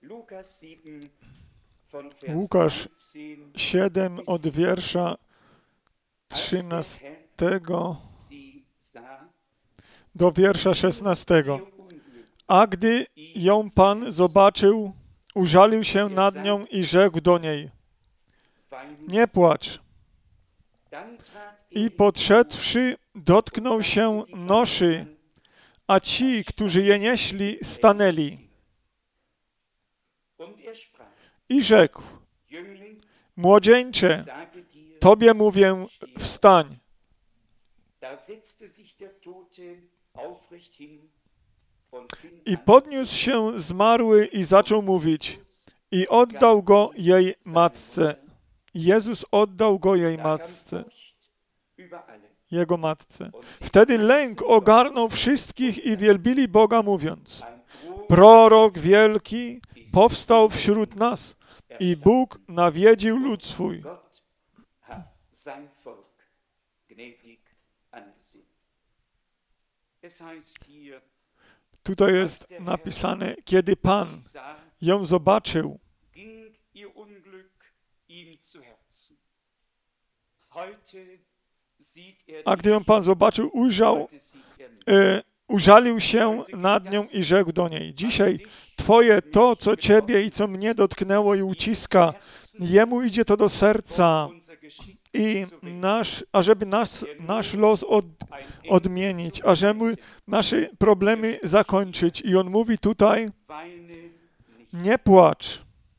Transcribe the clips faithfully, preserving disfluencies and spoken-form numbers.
Łukasz siedem od wiersza trzynastego do wiersza szesnastego. A gdy ją Pan zobaczył, użalił się nad nią i rzekł do niej: nie płacz. I podszedłszy, dotknął się noszy, a ci, którzy je nieśli, stanęli. I rzekł: młodzieńcze, tobie mówię, wstań. I podniósł się zmarły i zaczął mówić. I oddał go jej matce. Jezus oddał go jej matce. Jego matce. Wtedy lęk ogarnął wszystkich i wielbili Boga, mówiąc: prorok wielki powstał wśród nas i Bóg nawiedził lud swój. Tutaj jest napisane, kiedy Pan ją zobaczył, a gdy ją Pan zobaczył, ujrzał, e, użalił się nad nią i rzekł do niej: dzisiaj Twoje to, co Ciebie i co mnie dotknęło i uciska, Jemu idzie to do serca, i nasz, ażeby nas, nasz los od, odmienić, ażeby nasze problemy zakończyć. I on mówi tutaj: nie płacz.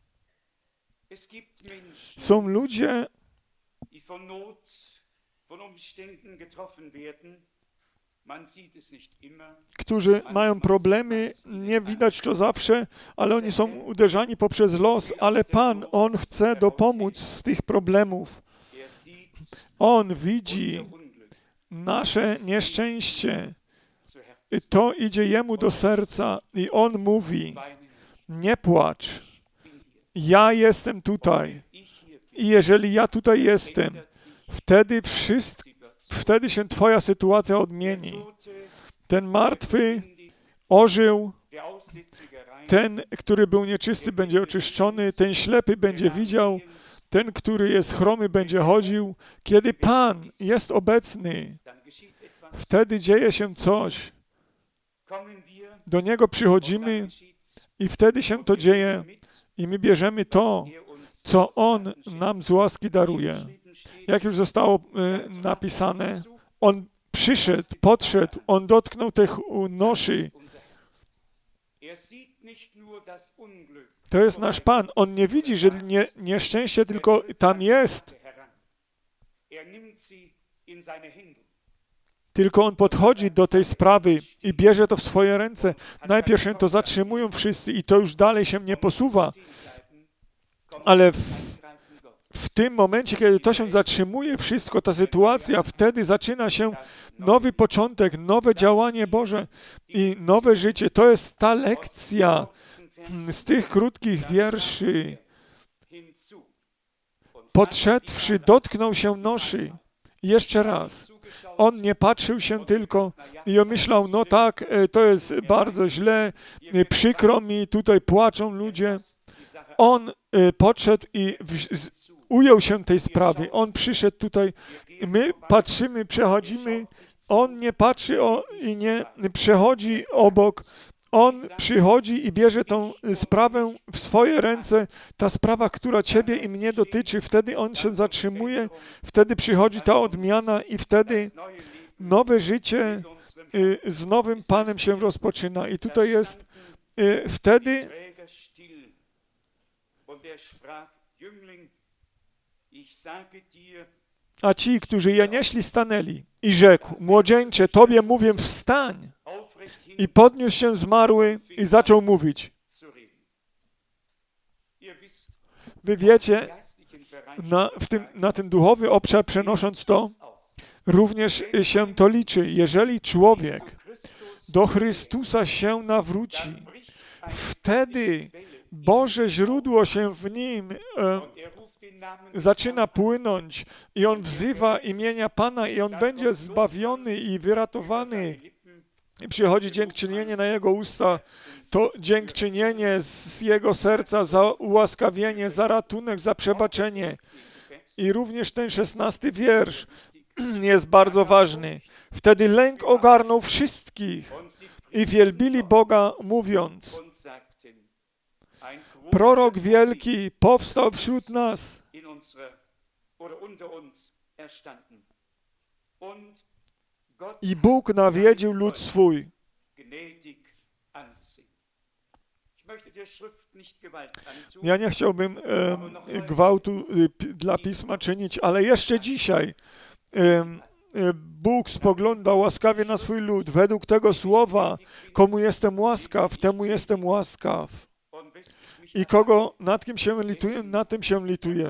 Są ludzie, którzy mają problemy, nie widać to zawsze, ale oni są uderzani poprzez los, ale Pan, On chce dopomóc z tych problemów. On widzi nasze nieszczęście. I to idzie Jemu do serca i On mówi: nie płacz. Ja jestem tutaj. I jeżeli ja tutaj jestem, wtedy wszystko, wtedy się Twoja sytuacja odmieni. Ten martwy ożył, ten, który był nieczysty, będzie oczyszczony, ten ślepy będzie widział, ten, który jest chromy, będzie chodził. Kiedy Pan jest obecny, wtedy dzieje się coś. Do Niego przychodzimy i wtedy się to dzieje i my bierzemy to, co On nam z łaski daruje. Jak już zostało y, napisane, On przyszedł, podszedł, On dotknął tych noszy. To jest nasz Pan. On nie widzi, że nie, nieszczęście tylko tam jest. Tylko On podchodzi do tej sprawy i bierze to w swoje ręce. Najpierw się to zatrzymują wszyscy i to już dalej się nie posuwa. Ale w, w tym momencie, kiedy to się zatrzymuje wszystko, ta sytuacja, wtedy zaczyna się nowy początek, nowe działanie Boże i nowe życie. To jest ta lekcja z tych krótkich wierszy. Podszedłszy, dotknął się noszy. Jeszcze raz. On nie patrzył się tylko i myślał: no tak, to jest bardzo źle, przykro mi, tutaj płaczą ludzie. On podszedł i w, z, ujął się tej sprawy. On przyszedł tutaj. My patrzymy, przechodzimy. On nie patrzy o, i nie przechodzi obok. On przychodzi i bierze tą sprawę w swoje ręce. Ta sprawa, która Ciebie i mnie dotyczy, wtedy On się zatrzymuje, wtedy przychodzi ta odmiana i wtedy nowe życie y, z nowym Panem się rozpoczyna. I tutaj jest y, wtedy a ci, którzy je nieśli, stanęli i rzekł: młodzieńcze, Tobie mówię, wstań. I podniósł się zmarły i zaczął mówić. Wy wiecie, na, w tym, na ten duchowy obszar przenosząc to, również się to liczy. Jeżeli człowiek do Chrystusa się nawróci, wtedy Boże źródło się w nim e, zaczyna płynąć i on wzywa imienia Pana i on będzie zbawiony i wyratowany. i przychodzi dziękczynienie na jego usta, to dziękczynienie z jego serca za ułaskawienie, za ratunek, za przebaczenie. I również ten szesnasty wiersz jest bardzo ważny. Wtedy lęk ogarnął wszystkich i wielbili Boga, mówiąc: prorok wielki powstał wśród nas. I Bóg nawiedził lud swój. Ja nie chciałbym e, gwałtu e, dla Pisma czynić, ale jeszcze dzisiaj e, e, Bóg spogląda łaskawie na swój lud. Według tego słowa, komu jestem łaskaw, temu jestem łaskaw. I kogo, nad kim się lituję, na tym się lituję.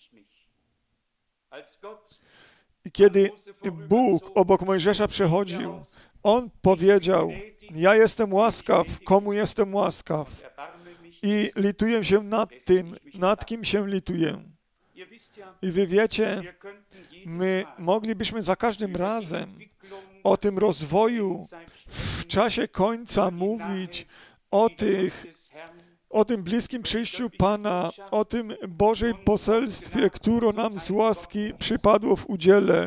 I kiedy Bóg obok Mojżesza przechodził, On powiedział: ja jestem łaskaw, komu jestem łaskaw. I lituję się nad tym, nad kim się lituję. I wy wiecie, my moglibyśmy za każdym razem o tym rozwoju w czasie końca mówić, o tych, o tym bliskim przyjściu Pana, o tym Bożej poselstwie, które nam z łaski przypadło w udziale,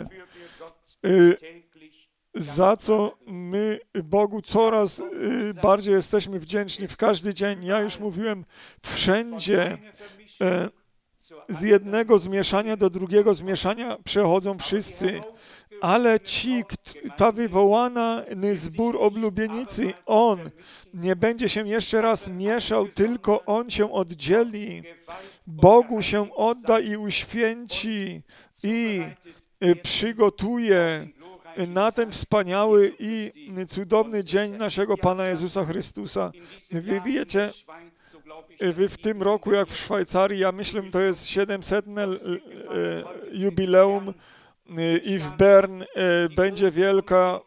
za co my Bogu coraz bardziej jesteśmy wdzięczni w każdy dzień. Ja już mówiłem, wszędzie z jednego zmieszania do drugiego zmieszania przechodzą wszyscy, ale ci, ta wywołany zbór oblubienicy, on nie będzie się jeszcze raz mieszał, tylko on się oddzieli, Bogu się odda i uświęci i przygotuje na ten wspaniały i cudowny dzień naszego Pana Jezusa Chrystusa. Wy wiecie, wy w tym roku, jak w Szwajcarii, ja myślę, to jest siedemsetne jubileum i w Bern będzie wielka,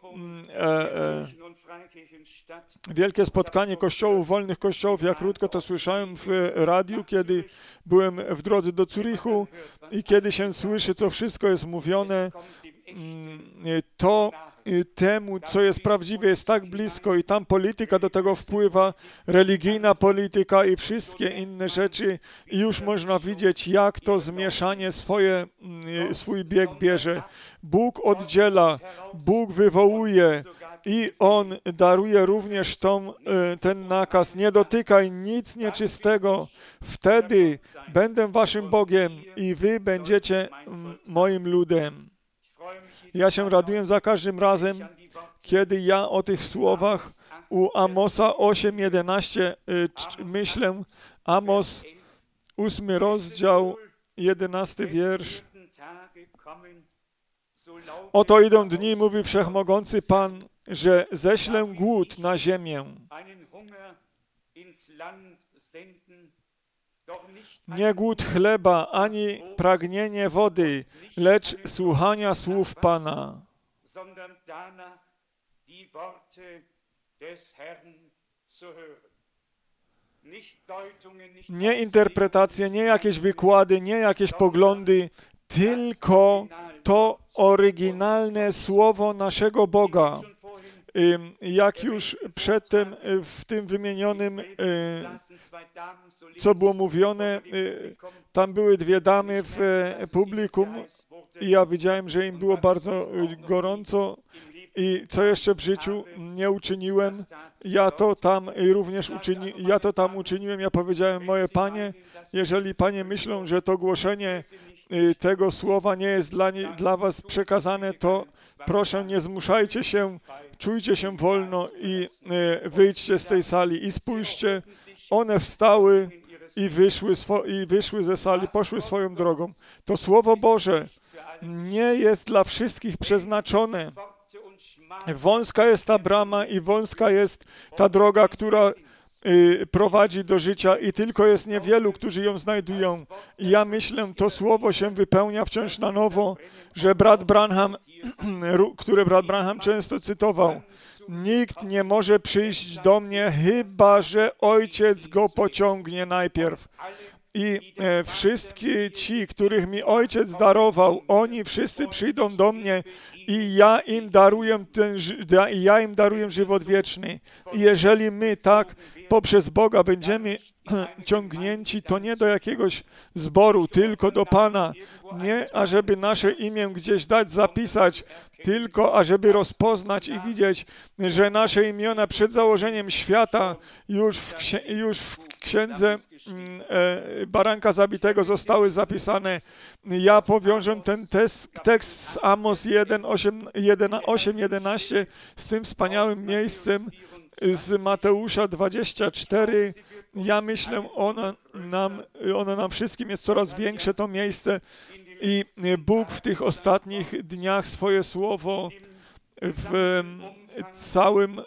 wielkie spotkanie kościołów, wolnych kościołów. Ja krótko to słyszałem w radiu, kiedy byłem w drodze do Zurichu i kiedy się słyszy, co wszystko jest mówione, to temu, co jest prawdziwe, jest tak blisko i tam polityka do tego wpływa, religijna polityka i wszystkie inne rzeczy i już można widzieć, jak to zmieszanie swoje, swój bieg bierze. Bóg oddziela, Bóg wywołuje i On daruje również tą, ten nakaz: nie dotykaj nic nieczystego, wtedy będę waszym Bogiem i wy będziecie moim ludem. Ja się raduję za każdym razem, kiedy ja o tych słowach u Amosa osiem jedenaście myślę. Amos, ósmy rozdział, jedenasty wiersz. Oto idą dni, mówi Wszechmogący Pan, że ześlę głód na ziemię. Nie głód chleba, ani pragnienie wody, lecz słuchania słów Pana. Nie interpretacje, nie jakieś wykłady, nie jakieś poglądy, tylko to oryginalne słowo naszego Boga. Jak już przedtem w tym wymienionym, co było mówione, tam były dwie damy w publikum i ja widziałem, że im było bardzo gorąco i co jeszcze w życiu nie uczyniłem, ja to tam również uczyni, ja to tam uczyniłem, ja powiedziałem: moje Panie, jeżeli Panie myślą, że to głoszenie tego słowa nie jest dla, nie, dla was przekazane, to proszę, nie zmuszajcie się, czujcie się wolno i e, wyjdźcie z tej sali i spójrzcie, one wstały i wyszły, swo, i wyszły ze sali, poszły swoją drogą. To Słowo Boże nie jest dla wszystkich przeznaczone. Wąska jest ta brama i wąska jest ta droga, która y, prowadzi do życia i tylko jest niewielu, którzy ją znajdują. I ja myślę, to słowo się wypełnia wciąż na nowo, że brat Branham, które brat Branham często cytował: nikt nie może przyjść do mnie, chyba że Ojciec go pociągnie najpierw. I e, wszystkie ci, których mi Ojciec darował, oni wszyscy przyjdą do mnie i ja im daruję ten, i ja im daruję żywot wieczny. I jeżeli my tak poprzez Boga będziemy ciągnięci, to nie do jakiegoś zboru, tylko do Pana. Nie, ażeby nasze imię gdzieś dać, zapisać, tylko ażeby rozpoznać i widzieć, że nasze imiona przed założeniem świata już w, księ- już w księdze e, Baranka Zabitego zostały zapisane. Ja powiążę ten tes- tekst z Amos jeden, osiem, jedenaście z tym wspaniałym miejscem z Mateusza dwadzieścia cztery. Ja myślę, ono nam, ono nam wszystkim jest coraz większe, to miejsce. I Bóg w tych ostatnich dniach swoje słowo w całym,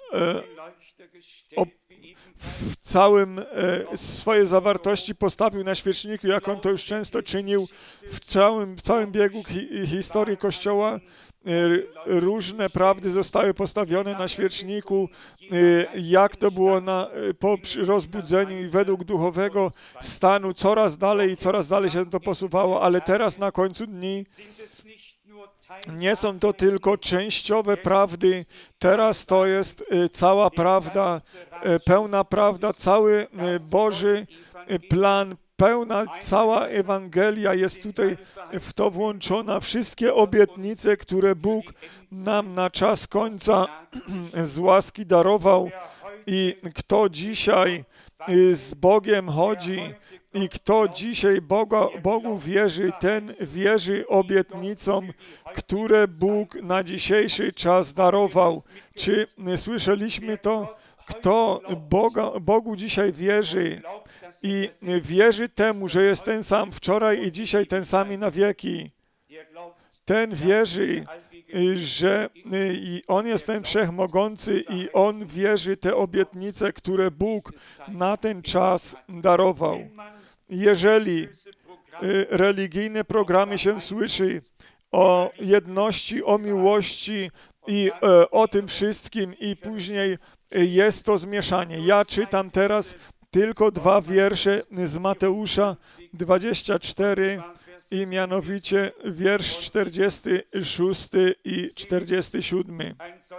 w całym swojej zawartości postawił na świeczniku, jak on to już często czynił w całym, w całym biegu hi, historii Kościoła. Różne prawdy zostały postawione na świeczniku, jak to było na, po rozbudzeniu i według duchowego stanu coraz dalej i coraz dalej się to posuwało, ale teraz na końcu dni nie są to tylko częściowe prawdy, teraz to jest cała prawda, pełna prawda, cały Boży plan, pełna, cała Ewangelia jest tutaj w to włączona. Wszystkie obietnice, które Bóg nam na czas końca z łaski darował i kto dzisiaj z Bogiem chodzi i kto dzisiaj Boga, Bogu wierzy, ten wierzy obietnicom, które Bóg na dzisiejszy czas darował. Czy słyszeliśmy to? Kto Boga, Bogu dzisiaj wierzy i wierzy temu, że jest ten sam wczoraj i dzisiaj ten sam i na wieki, ten wierzy, że On jest ten wszechmogący i On wierzy te obietnice, które Bóg na ten czas darował. Jeżeli religijne programy się słyszy o jedności, o miłości i o tym wszystkim i później jest to zmieszanie. Ja czytam teraz tylko dwa wiersze z Mateusza dwadzieścia cztery i mianowicie wiersz czterdziesty szósty i czterdziesty siódmy.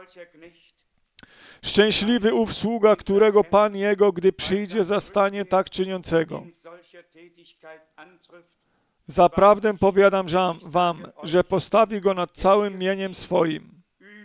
Szczęśliwy ów sługa, którego Pan jego, gdy przyjdzie, zastanie tak czyniącego. Zaprawdę powiadam wam, że postawi go nad całym mieniem swoim.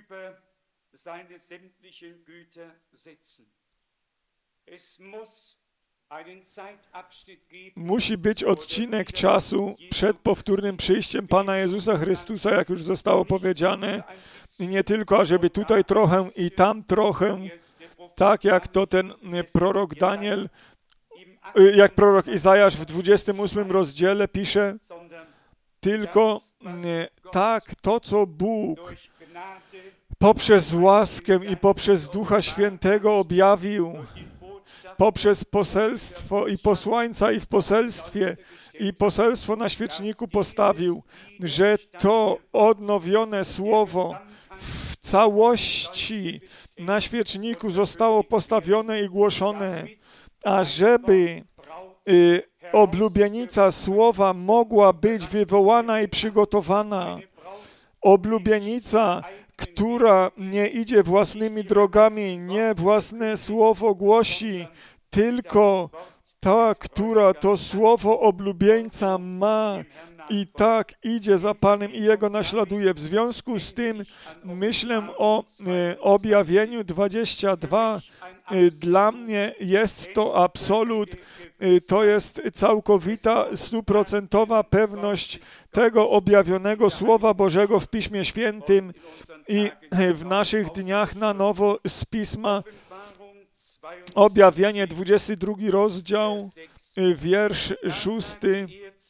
Musi być odcinek czasu przed powtórnym przyjściem Pana Jezusa Chrystusa, jak już zostało powiedziane, i nie tylko, ażeby tutaj trochę i tam trochę, tak jak to ten prorok Daniel, jak prorok Izajasz w dwudziestym ósmym rozdziale pisze, tylko tak to, co Bóg poprzez łaskę i poprzez Ducha Świętego objawił, poprzez poselstwo i posłańca i w poselstwie i poselstwo na świeczniku postawił, że to odnowione słowo w całości na świeczniku zostało postawione i głoszone, ażeby y, oblubienica słowa mogła być wywołana i przygotowana. Oblubienica, która nie idzie własnymi drogami, nie własne słowo głosi, tylko ta, która to słowo oblubieńca ma i tak idzie za Panem i Jego naśladuje. W związku z tym myślę o e, objawieniu dwadzieścia dwa. E, dla mnie jest to absolut, e, to jest całkowita, stuprocentowa pewność tego objawionego Słowa Bożego w Piśmie Świętym i w naszych dniach na nowo z Pisma. Objawienie, dwudziesty drugi rozdział, wiersz szósty.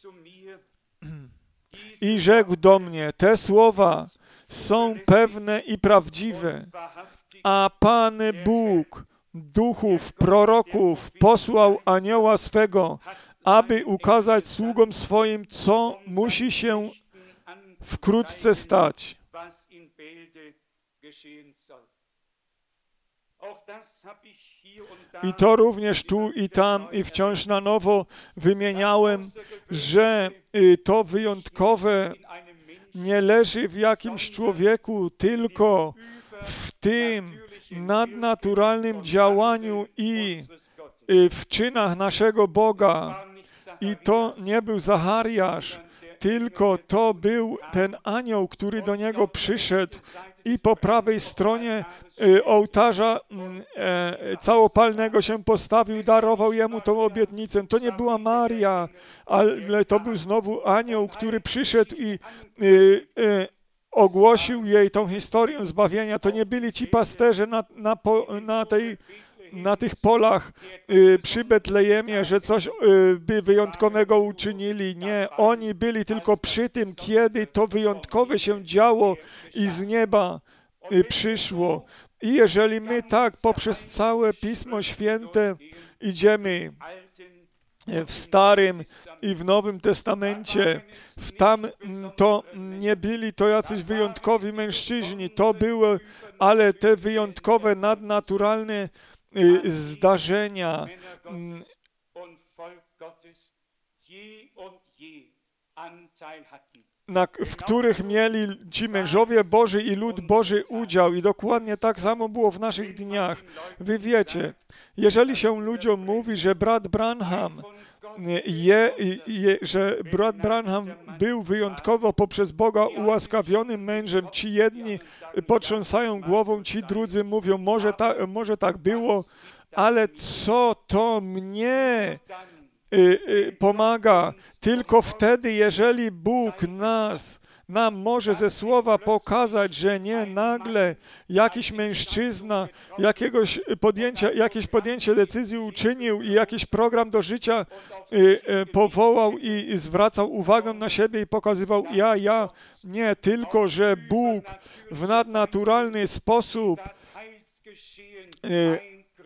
I rzekł do mnie, te słowa są pewne i prawdziwe, a Pan Bóg duchów, proroków posłał anioła swego, aby ukazać sługom swoim, co musi się wkrótce stać. I to również tu i tam i wciąż na nowo wymieniałem, że to wyjątkowe nie leży w jakimś człowieku, tylko w tym nadnaturalnym działaniu i w czynach naszego Boga. I to nie był Zachariasz, tylko to był ten anioł, który do niego przyszedł i po prawej stronie ołtarza całopalnego się postawił, darował jemu tą obietnicę. To nie była Maria, ale to był znowu anioł, który przyszedł i ogłosił jej tą historię zbawienia. To nie byli ci pasterze na, na, na tej na tych polach y, przy Betlejemie, że coś y, by wyjątkowego uczynili. Nie, oni byli tylko przy tym, kiedy to wyjątkowe się działo i z nieba y, przyszło. I jeżeli my tak poprzez całe Pismo Święte idziemy w Starym i w Nowym Testamencie, w tam to nie byli to jacyś wyjątkowi mężczyźni, to były, ale te wyjątkowe, nadnaturalne zdarzenia, na, w których mieli ci mężowie Boży i lud Boży udział. I dokładnie tak samo było w naszych dniach. Wy wiecie, jeżeli się ludziom mówi, że brat Branham Je, je, że brat Branham był wyjątkowo poprzez Boga ułaskawionym mężem. Ci jedni potrząsają głową, ci drudzy mówią, może, ta, może tak było, ale co to mnie y, y, pomaga? Tylko wtedy, jeżeli Bóg nas nam może ze słowa pokazać, że nie nagle jakiś mężczyzna jakiegoś podjęcia, jakieś podjęcie decyzji uczynił i jakiś program do życia y, y, powołał i, i zwracał uwagę na siebie i pokazywał ja, ja. Nie, tylko że Bóg w nadnaturalny sposób y,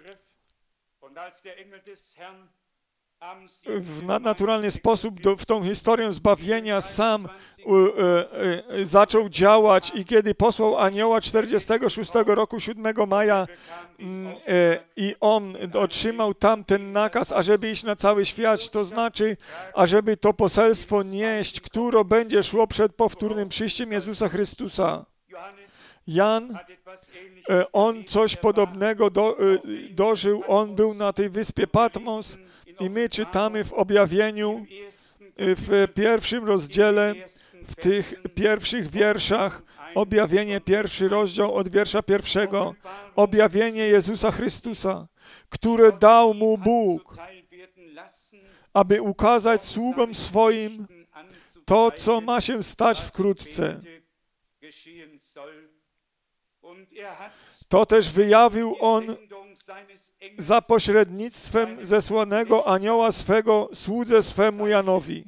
w nadnaturalny sposób do, w tą historię zbawienia sam u, e, e, zaczął działać i kiedy posłał anioła czterdziestego szóstego roku, siódmego maja e, i on otrzymał tam ten nakaz, ażeby iść na cały świat, to znaczy, ażeby to poselstwo nieść, które będzie szło przed powtórnym przyjściem Jezusa Chrystusa. Jan, on coś podobnego do, dożył, on był na tej wyspie Patmos i my czytamy w objawieniu, w pierwszym rozdziale, w tych pierwszych wierszach, objawienie pierwszy rozdział od wiersza pierwszego, objawienie Jezusa Chrystusa, które dał mu Bóg, aby ukazać sługom swoim to, co ma się stać wkrótce. To też wyjawił on za pośrednictwem zesłanego anioła swego słudze swemu Janowi.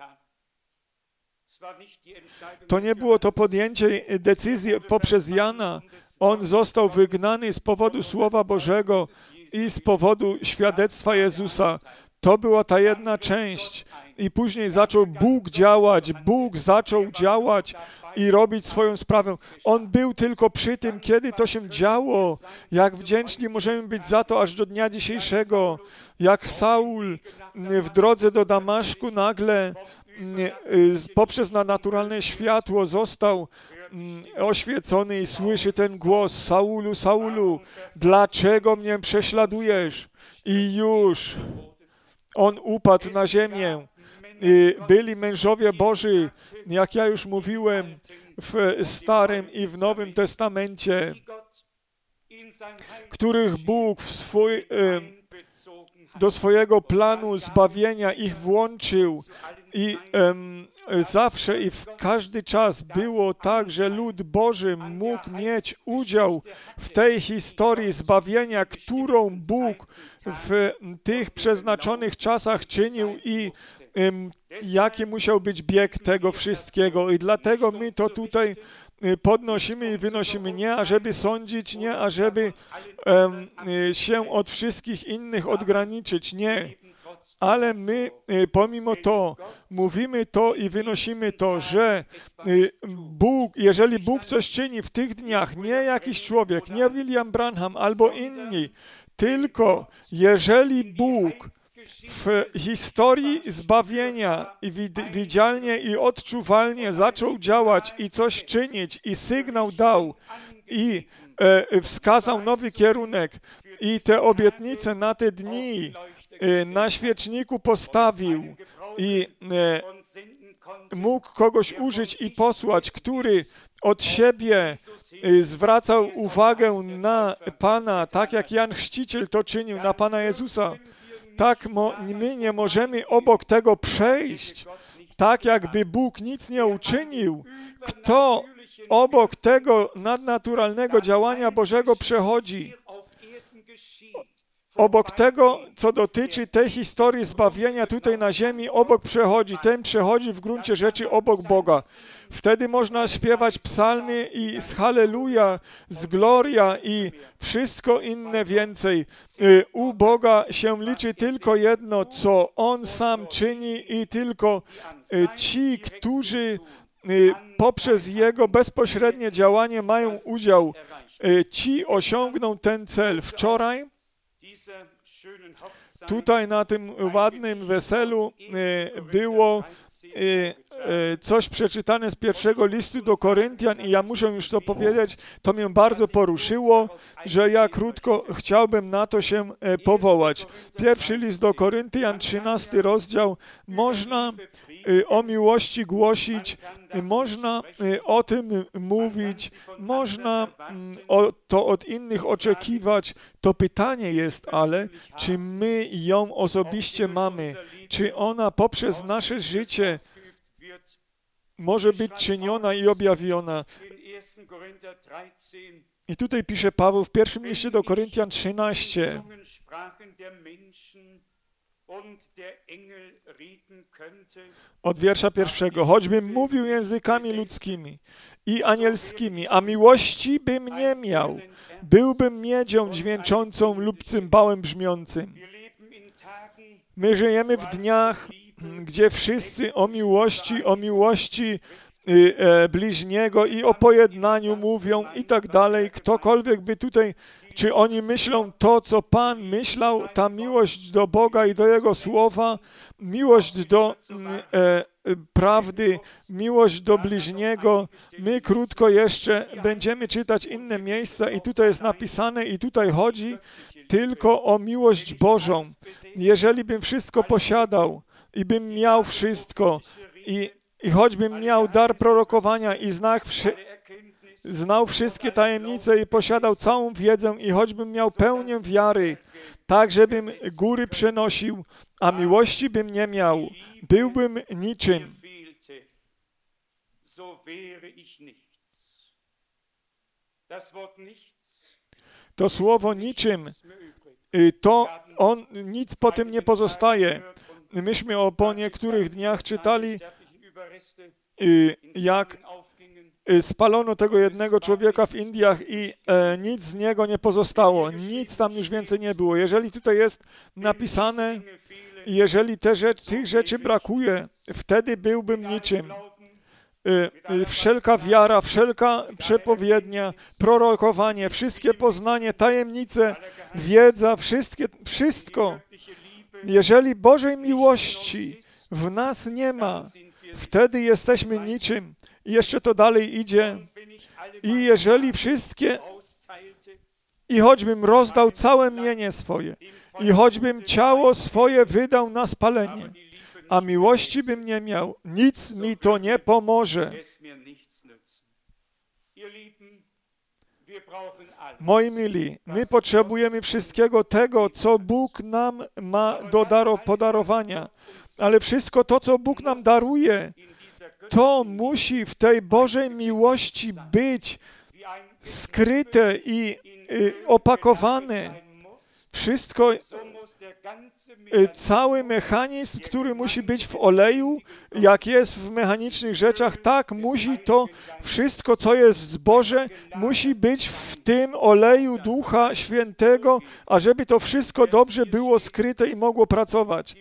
To nie było to podjęcie decyzji poprzez Jana. On został wygnany z powodu Słowa Bożego i z powodu świadectwa Jezusa. To była ta jedna część. I później zaczął Bóg działać. Bóg zaczął działać i robić swoją sprawę. On był tylko przy tym, kiedy to się działo. Jak wdzięczni możemy być za to aż do dnia dzisiejszego. Jak Saul w drodze do Damaszku nagle poprzez nadnaturalne światło został oświecony i słyszy ten głos: Saulu, Saulu, dlaczego mnie prześladujesz? I już on upadł na ziemię. Byli mężowie Boży, jak ja już mówiłem, w Starym i w Nowym Testamencie, których Bóg w swój, do swojego planu zbawienia ich włączył i um, zawsze i w każdy czas było tak, że lud Boży mógł mieć udział w tej historii zbawienia, którą Bóg w tych przeznaczonych czasach czynił i um, jaki musiał być bieg tego wszystkiego. I dlatego my to tutaj podnosimy i wynosimy, nie ażeby sądzić, nie ażeby um, się od wszystkich innych odgraniczyć, nie. ale my pomimo to mówimy to i wynosimy to, że Bóg, jeżeli Bóg coś czyni w tych dniach, nie jakiś człowiek, nie William Branham albo inni, tylko jeżeli Bóg w historii zbawienia i widzialnie i odczuwalnie zaczął działać i coś czynić i sygnał dał i e, wskazał nowy kierunek i te obietnice na te dni e, na świeczniku postawił i e, mógł kogoś użyć i posłać, który od siebie zwracał uwagę na Pana, tak jak Jan Chrzciciel to czynił, na Pana Jezusa. Tak mo, my nie możemy obok tego przejść, tak jakby Bóg nic nie uczynił. Kto obok tego nadnaturalnego działania Bożego przechodzi? Obok tego, co dotyczy tej historii zbawienia tutaj na ziemi, obok przechodzi. Ten przechodzi w gruncie rzeczy obok Boga. Wtedy można śpiewać psalmy i z Halleluja, z Gloria i wszystko inne więcej. U Boga się liczy tylko jedno, co On sam czyni i tylko ci, którzy poprzez Jego bezpośrednie działanie mają udział, ci osiągną ten cel. Wczoraj tutaj na tym ładnym weselu było coś przeczytane z pierwszego listu do Koryntian i ja muszę już to powiedzieć, to mnie bardzo poruszyło, że ja krótko chciałbym na to się powołać. Pierwszy list do Koryntian, trzynasty rozdział, można o miłości głosić, można o tym mówić, można to od innych oczekiwać. To pytanie jest ale, czy my ją osobiście mamy, czy ona poprzez nasze życie może być czyniona i objawiona. I tutaj pisze Paweł w pierwszym liście do Koryntian trzynaście. Od wiersza pierwszego. Choćbym mówił językami ludzkimi i anielskimi, a miłości bym nie miał, byłbym miedzią dźwięczącą lub cymbałem brzmiącym. My żyjemy w dniach, gdzie wszyscy o miłości, o miłości y, e, bliźniego i o pojednaniu mówią i tak dalej. Ktokolwiek by tutaj, czy oni myślą to, co Pan myślał, ta miłość do Boga i do Jego Słowa, miłość do e, prawdy, miłość do bliźniego. My krótko jeszcze będziemy czytać inne miejsca i tutaj jest napisane i tutaj chodzi tylko o miłość Bożą. Jeżeli bym wszystko posiadał i bym miał wszystko i, i choćbym miał dar prorokowania i znak wszy, znał wszystkie tajemnice i posiadał całą wiedzę i choćbym miał pełnię wiary, tak żebym góry przenosił, a miłości bym nie miał, byłbym niczym. To słowo niczym, to on nic po tym nie pozostaje. Myśmy o, po niektórych dniach czytali, jak spalono tego jednego człowieka w Indiach i e, nic z niego nie pozostało. Nic tam już więcej nie było. Jeżeli tutaj jest napisane, jeżeli te rzecz, tych rzeczy brakuje, wtedy byłbym niczym. E, e, wszelka wiara, wszelka przepowiednia, prorokowanie, wszystkie poznanie, tajemnice, wiedza, wszystkie, wszystko. Jeżeli Bożej miłości w nas nie ma, wtedy jesteśmy niczym. I jeszcze to dalej idzie. I jeżeli wszystkie, i choćbym rozdał całe mienie swoje, i choćbym ciało swoje wydał na spalenie, a miłości bym nie miał, nic mi to nie pomoże. Moi mili, my potrzebujemy wszystkiego tego, co Bóg nam ma do daro, podarowania, ale wszystko to, co Bóg nam daruje, to musi w tej Bożej miłości być skryte i y, opakowane. Wszystko, cały mechanizm, który musi być w oleju, jak jest w mechanicznych rzeczach, tak musi to wszystko, co jest w zboże, musi być w tym oleju Ducha Świętego, ażeby to wszystko dobrze było skryte i mogło pracować.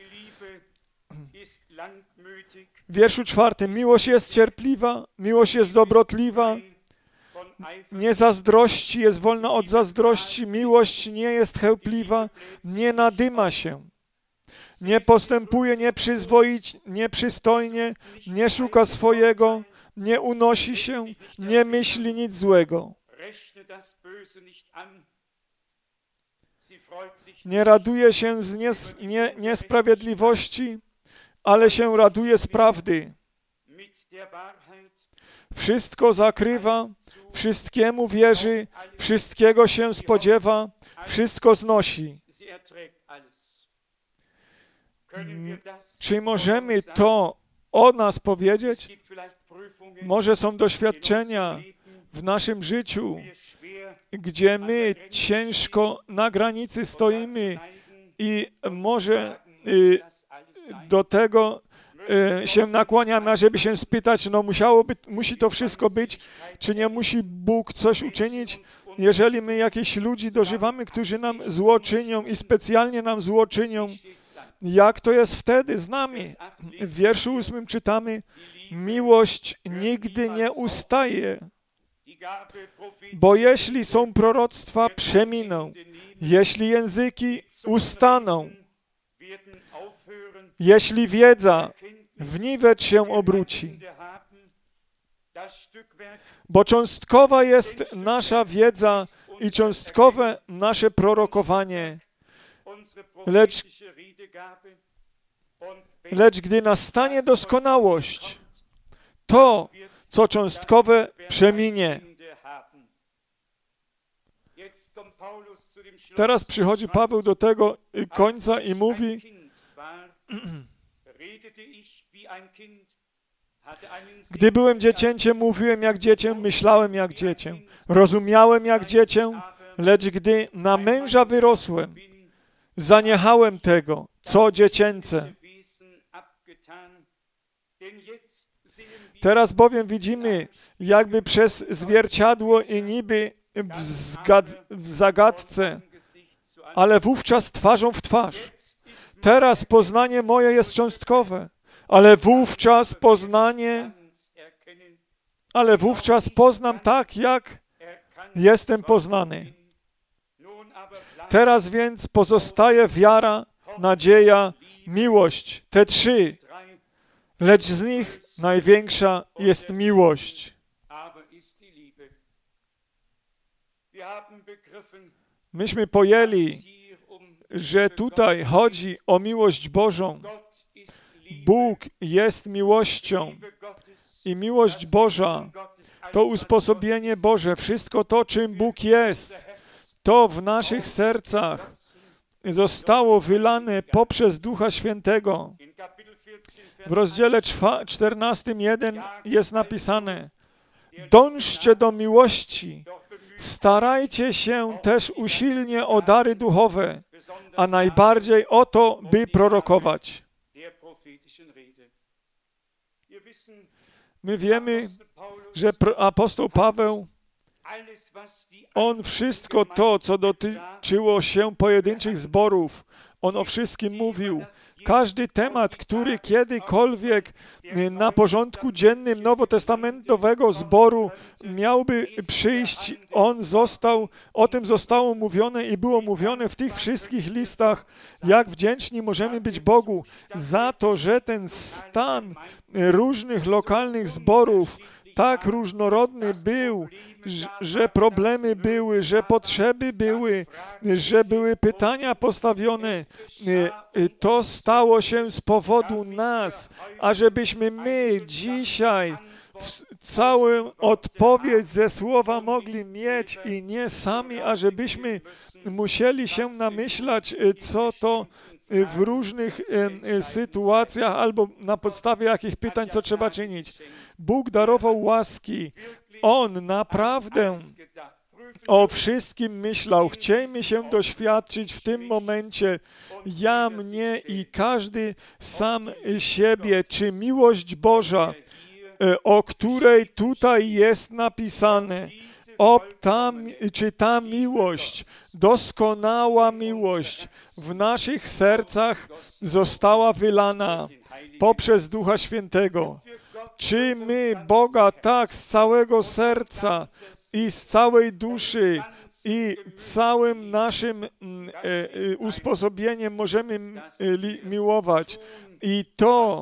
W wierszu czwartym, miłość jest cierpliwa, miłość jest dobrotliwa, nie zazdrości, jest wolna od zazdrości, miłość nie jest chełpliwa, nie nadyma się, nie postępuje nieprzyzwoicie, nieprzystojnie, nie szuka swojego, nie unosi się, nie myśli nic złego. Nie raduje się z nies nie, niesprawiedliwości, ale się raduje z prawdy. Wszystko zakrywa, wszystkiemu wierzy, wszystkiego się spodziewa, wszystko znosi. Czy możemy to o nas powiedzieć? Może są doświadczenia w naszym życiu, gdzie my ciężko na granicy stoimy i może y, do tego y, się nakłaniamy, żeby się spytać, no musiałoby, musi to wszystko być, czy nie musi Bóg coś uczynić? Jeżeli my jakichś ludzi dożywamy, którzy nam zło czynią i specjalnie nam zło czynią, jak to jest wtedy z nami? W wierszu ósmym czytamy, miłość nigdy nie ustaje, bo jeśli są proroctwa, przeminą, jeśli języki ustaną, jeśli wiedza w niwecz się obróci, bo cząstkowa jest nasza wiedza i cząstkowe nasze prorokowanie, lecz, lecz gdy nastanie doskonałość, to, co cząstkowe, przeminie. Teraz przychodzi Paweł do tego końca i mówi, gdy byłem dziecięciem, mówiłem jak dziecię, myślałem jak dziecię, rozumiałem jak dziecię, lecz gdy na męża wyrosłem, zaniechałem tego, co dziecięce. Teraz bowiem widzimy, jakby przez zwierciadło i niby w, w zagadce, ale wówczas twarzą w twarz. Teraz poznanie moje jest cząstkowe, ale wówczas poznanie, ale wówczas poznam tak, jak jestem poznany. Teraz więc pozostaje wiara, nadzieja, miłość. Te trzy, lecz z nich największa jest miłość. Myśmy pojęli, że tutaj chodzi o miłość Bożą. Bóg jest miłością i miłość Boża to usposobienie Boże. Wszystko to, czym Bóg jest, to w naszych sercach zostało wylane poprzez Ducha Świętego. W rozdziale czternastym jeden jest napisane: dążcie do miłości, starajcie się też usilnie o dary duchowe, a najbardziej o to, by prorokować. My wiemy, że apostoł Paweł, on wszystko to, co dotyczyło się pojedynczych zborów, on o wszystkim mówił. Każdy temat, który kiedykolwiek na porządku dziennym nowotestamentowego zboru miałby przyjść, on został, o tym zostało mówione i było mówione w tych wszystkich listach, jak wdzięczni możemy być Bogu za to, że ten stan różnych lokalnych zborów tak różnorodny był, że problemy były, że potrzeby były, że były pytania postawione. To stało się z powodu nas, ażebyśmy my dzisiaj całą odpowiedź ze słowa mogli mieć i nie sami, ażebyśmy musieli się namyślać, co to w różnych e, sytuacjach albo na podstawie jakich pytań, co trzeba czynić. Bóg darował łaski. On naprawdę o wszystkim myślał. Chciejmy się doświadczyć w tym momencie, ja, mnie i każdy sam siebie, czy miłość Boża, o której tutaj jest napisane, o ta, czy ta miłość, doskonała miłość w naszych sercach została wylana poprzez Ducha Świętego. Czy my Boga tak z całego serca i z całej duszy i całym naszym e, e, usposobieniem możemy e, li, miłować. I to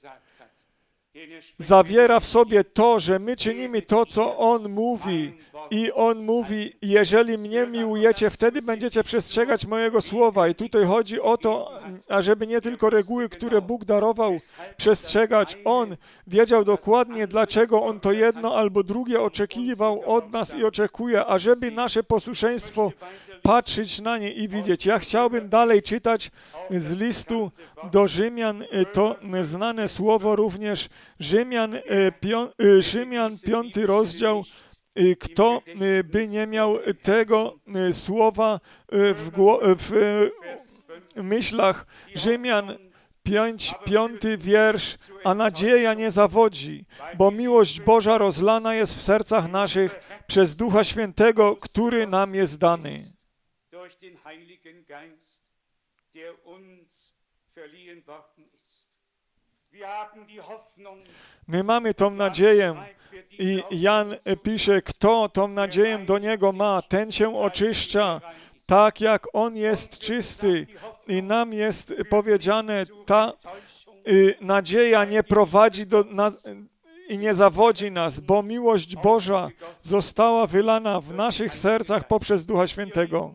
zawiera w sobie to, że my czynimy to, co On mówi. I On mówi, jeżeli mnie miłujecie, wtedy będziecie przestrzegać mojego słowa. I tutaj chodzi o to, ażeby nie tylko reguły, które Bóg darował, przestrzegać. On wiedział dokładnie, dlaczego On to jedno albo drugie oczekiwał od nas i oczekuje, ażeby nasze posłuszeństwo patrzeć na nie i widzieć. Ja chciałbym dalej czytać z listu do Rzymian, to znane słowo również, Rzymian, pią, Rzymian piąty rozdział. Kto by nie miał tego słowa w, w myślach, Rzymian piąty, piąty wiersz, a nadzieja nie zawodzi, bo miłość Boża rozlana jest w sercach naszych przez Ducha Świętego, który nam jest dany. My mamy tą nadzieję i Jan pisze, kto tą nadzieję do Niego ma, ten się oczyszcza, tak jak On jest czysty. I nam jest powiedziane, ta y, nadzieja nie prowadzi do, na, i nie zawodzi nas, bo miłość Boża została wylana w naszych sercach poprzez Ducha Świętego.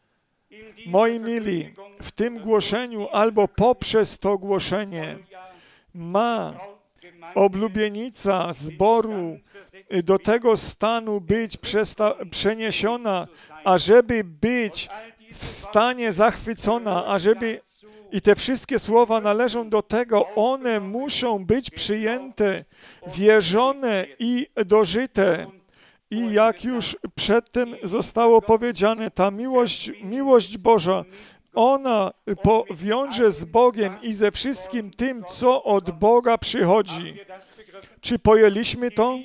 Moi mili, w tym głoszeniu albo poprzez to głoszenie ma oblubienica zboru do tego stanu być przesta- przeniesiona, ażeby być w stanie zachwycona, ażeby i te wszystkie słowa należą do tego, one muszą być przyjęte, wierzone i dożyte. I jak już przedtem zostało powiedziane, ta miłość, miłość Boża, ona powiąże z Bogiem i ze wszystkim tym, co od Boga przychodzi. Czy pojęliśmy to?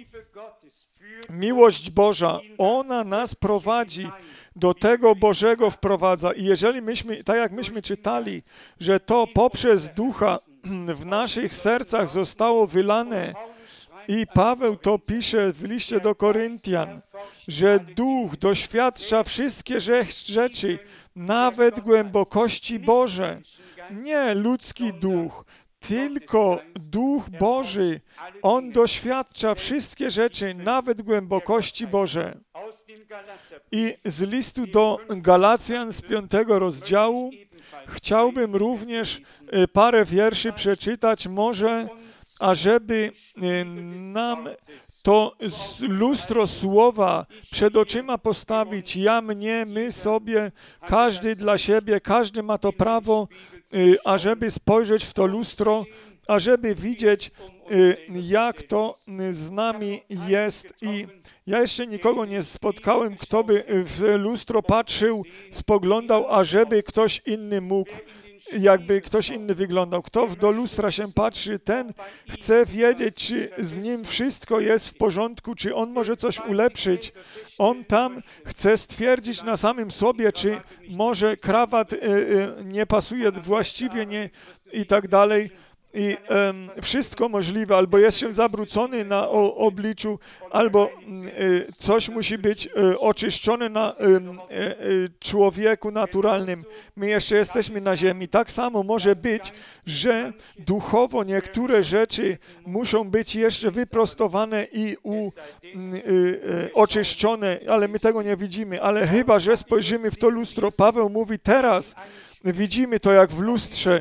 Miłość Boża, ona nas prowadzi, do tego Bożego wprowadza. I jeżeli myśmy, tak jak myśmy czytali, że to poprzez Ducha w naszych sercach zostało wylane, i Paweł to pisze w liście do Koryntian, że Duch doświadcza wszystkie rzeczy, nawet głębokości Boże. Nie ludzki duch, tylko Duch Boży. On doświadcza wszystkie rzeczy, nawet głębokości Boże. I z listu do Galacjan z piątego rozdziału chciałbym również parę wierszy przeczytać, może ażeby nam to lustro słowa przed oczyma postawić, ja, mnie, my sobie, każdy dla siebie, każdy ma to prawo, ażeby spojrzeć w to lustro, ażeby widzieć, jak to z nami jest. I ja jeszcze nikogo nie spotkałem, kto by w lustro patrzył, spoglądał, ażeby ktoś inny mógł, jakby ktoś inny wyglądał. Kto do lustra się patrzy, ten chce wiedzieć, czy z nim wszystko jest w porządku, czy on może coś ulepszyć. On tam chce stwierdzić na samym sobie, czy może krawat y, y, nie pasuje właściwie, nie i tak dalej. I um, wszystko możliwe, albo jest się zabrucony na o, obliczu, albo y, coś musi być y, oczyszczone na y, y, człowieku naturalnym. My jeszcze jesteśmy na ziemi. Tak samo może być, że duchowo niektóre rzeczy muszą być jeszcze wyprostowane i u, y, y, oczyszczone, ale my tego nie widzimy. Ale chyba, że spojrzymy w to lustro, Paweł mówi teraz, widzimy to jak w lustrze,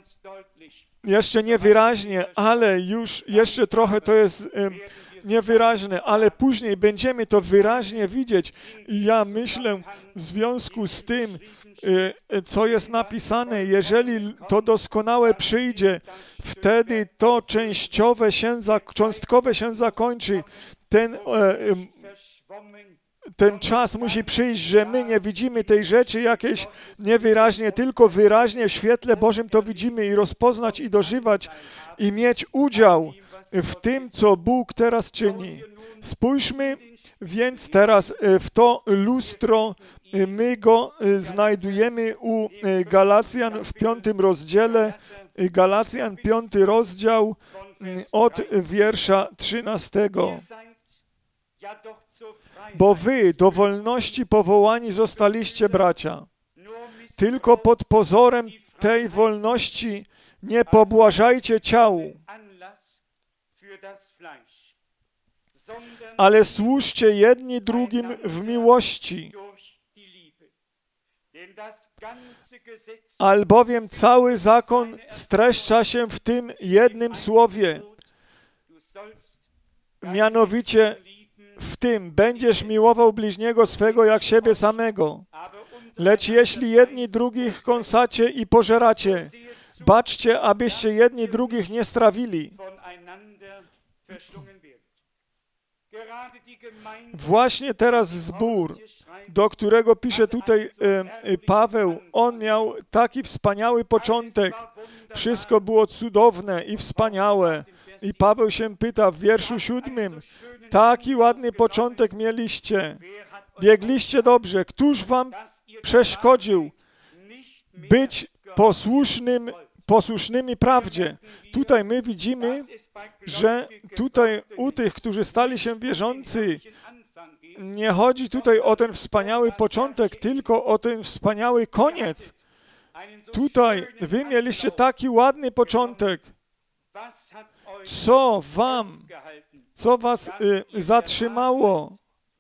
jeszcze niewyraźnie, ale już jeszcze trochę to jest um, niewyraźne, ale później będziemy to wyraźnie widzieć. I ja myślę w związku z tym, y, co jest napisane, jeżeli to doskonałe przyjdzie, wtedy to częściowe się, cząstkowe się zakończy. Ten, e, ten czas musi przyjść, że my nie widzimy tej rzeczy jakieś niewyraźnie, tylko wyraźnie w świetle Bożym to widzimy i rozpoznać i dożywać i mieć udział w tym, co Bóg teraz czyni. Spójrzmy więc teraz w to lustro, my go znajdujemy u Galacjan w piątym rozdziale, Galacjan piąty rozdział od wiersza trzynastego. Bo wy do wolności powołani zostaliście, bracia, tylko pod pozorem tej wolności nie pobłażajcie ciału, ale służcie jedni drugim w miłości. Albowiem cały zakon streszcza się w tym jednym słowie, mianowicie w tym będziesz miłował bliźniego swego jak siebie samego. Lecz jeśli jedni drugich kąsacie i pożeracie, baczcie, abyście jedni drugich nie strawili. Właśnie teraz zbór, do którego pisze tutaj e, Paweł, on miał taki wspaniały początek. Wszystko było cudowne i wspaniałe. I Paweł się pyta w wierszu siódmym, taki ładny początek mieliście, biegliście dobrze, któż wam przeszkodził być posłusznym, posłusznymi prawdzie? Tutaj my widzimy, że tutaj u tych, którzy stali się wierzący, nie chodzi tutaj o ten wspaniały początek, tylko o ten wspaniały koniec. Tutaj wy mieliście taki ładny początek. Co wam, co was y, zatrzymało?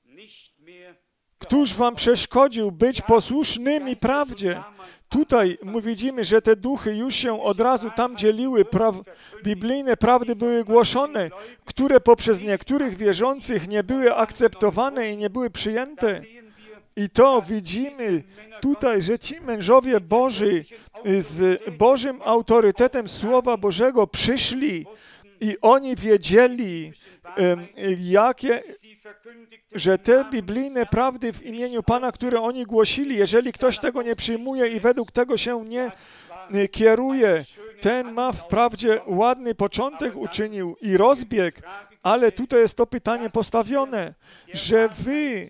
Któż wam przeszkodził być posłusznymi prawdzie? Tutaj my widzimy, że te duchy już się od razu tam dzieliły. Praw, biblijne prawdy były głoszone, które poprzez niektórych wierzących nie były akceptowane i nie były przyjęte. I to widzimy tutaj, że ci mężowie Boży z Bożym autorytetem Słowa Bożego przyszli i oni wiedzieli, jakie, że te biblijne prawdy w imieniu Pana, które oni głosili, jeżeli ktoś tego nie przyjmuje i według tego się nie kieruje, ten ma wprawdzie ładny początek uczynił i rozbieg, ale tutaj jest to pytanie postawione, że wy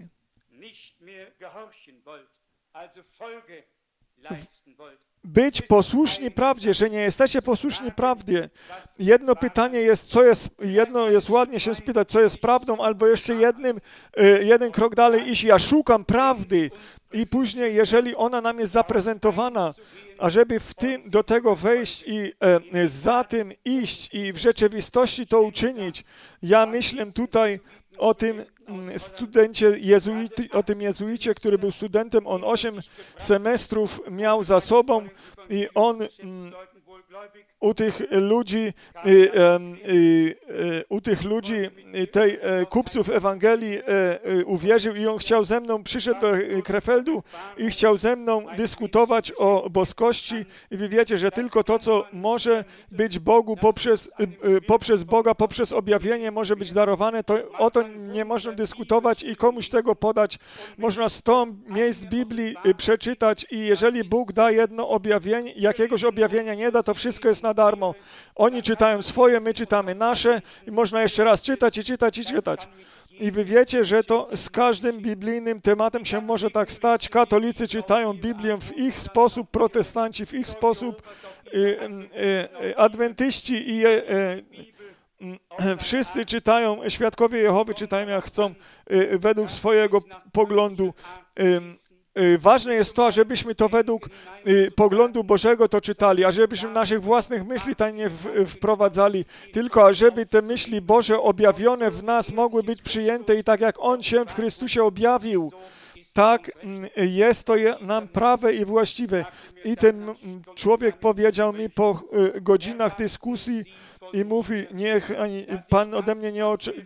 być posłuszni prawdzie, że nie jesteście posłuszni prawdzie. Jedno pytanie jest, co jest, jedno jest ładnie się spytać, co jest prawdą, albo jeszcze jednym, jeden krok dalej iść, ja szukam prawdy i później, jeżeli ona nam jest zaprezentowana, ażeby w tym, do tego wejść i e, za tym iść i w rzeczywistości to uczynić, ja myślę tutaj o tym studencie jezuity, o tym jezuicie, który był studentem, on osiem semestrów miał za sobą i on mm, u tych ludzi, y, y, y, u tych ludzi, tej kupców Ewangelii uwierzył i on chciał ze mną, przyszedł do Krefeldu i chciał ze mną dyskutować o boskości i wy wiecie, że tylko to, co może być Bogu poprzez, poprzez Boga, poprzez objawienie może być darowane, to o to nie można dyskutować i komuś tego podać. Można sto miejsc Biblii przeczytać i jeżeli Bóg da jedno objawienie, jakiegoś objawienia nie da, to wszystko jest na darmo. Oni czytają swoje, my czytamy nasze i można jeszcze raz czytać i czytać i czytać. I wy wiecie, że to z każdym biblijnym tematem się może tak stać. Katolicy czytają Biblię w ich sposób, protestanci w ich sposób, y, y, y, adwentyści i y, y, wszyscy czytają, świadkowie Jehowy czytają jak chcą, y, według swojego poglądu. Y, Ważne jest to, żebyśmy to według y, poglądu Bożego to czytali, a żebyśmy naszych własnych myśli tam nie w, wprowadzali, tylko ażeby te myśli Boże objawione w nas mogły być przyjęte i tak jak On się w Chrystusie objawił, tak jest to nam prawe i właściwe. I ten człowiek powiedział mi po y, godzinach dyskusji i mówi, niech ani Pan ode mnie nie oczekuje,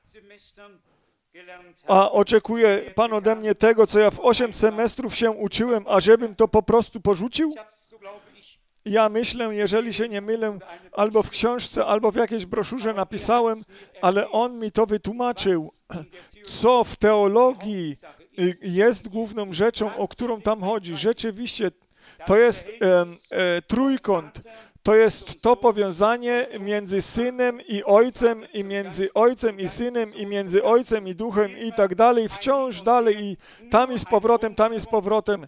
a oczekuje Pan ode mnie tego, co ja w osiem semestrów się uczyłem, a żebym to po prostu porzucił? Ja myślę, jeżeli się nie mylę, albo w książce, albo w jakiejś broszurze napisałem, ale on mi to wytłumaczył, co w teologii jest główną rzeczą, o którą tam chodzi. Rzeczywiście to jest e, e, trójkąt. To jest to powiązanie między Synem i Ojcem, i między Ojcem i Synem, i między Ojcem i Duchem i tak dalej, wciąż dalej i tam i z powrotem, tam i z powrotem.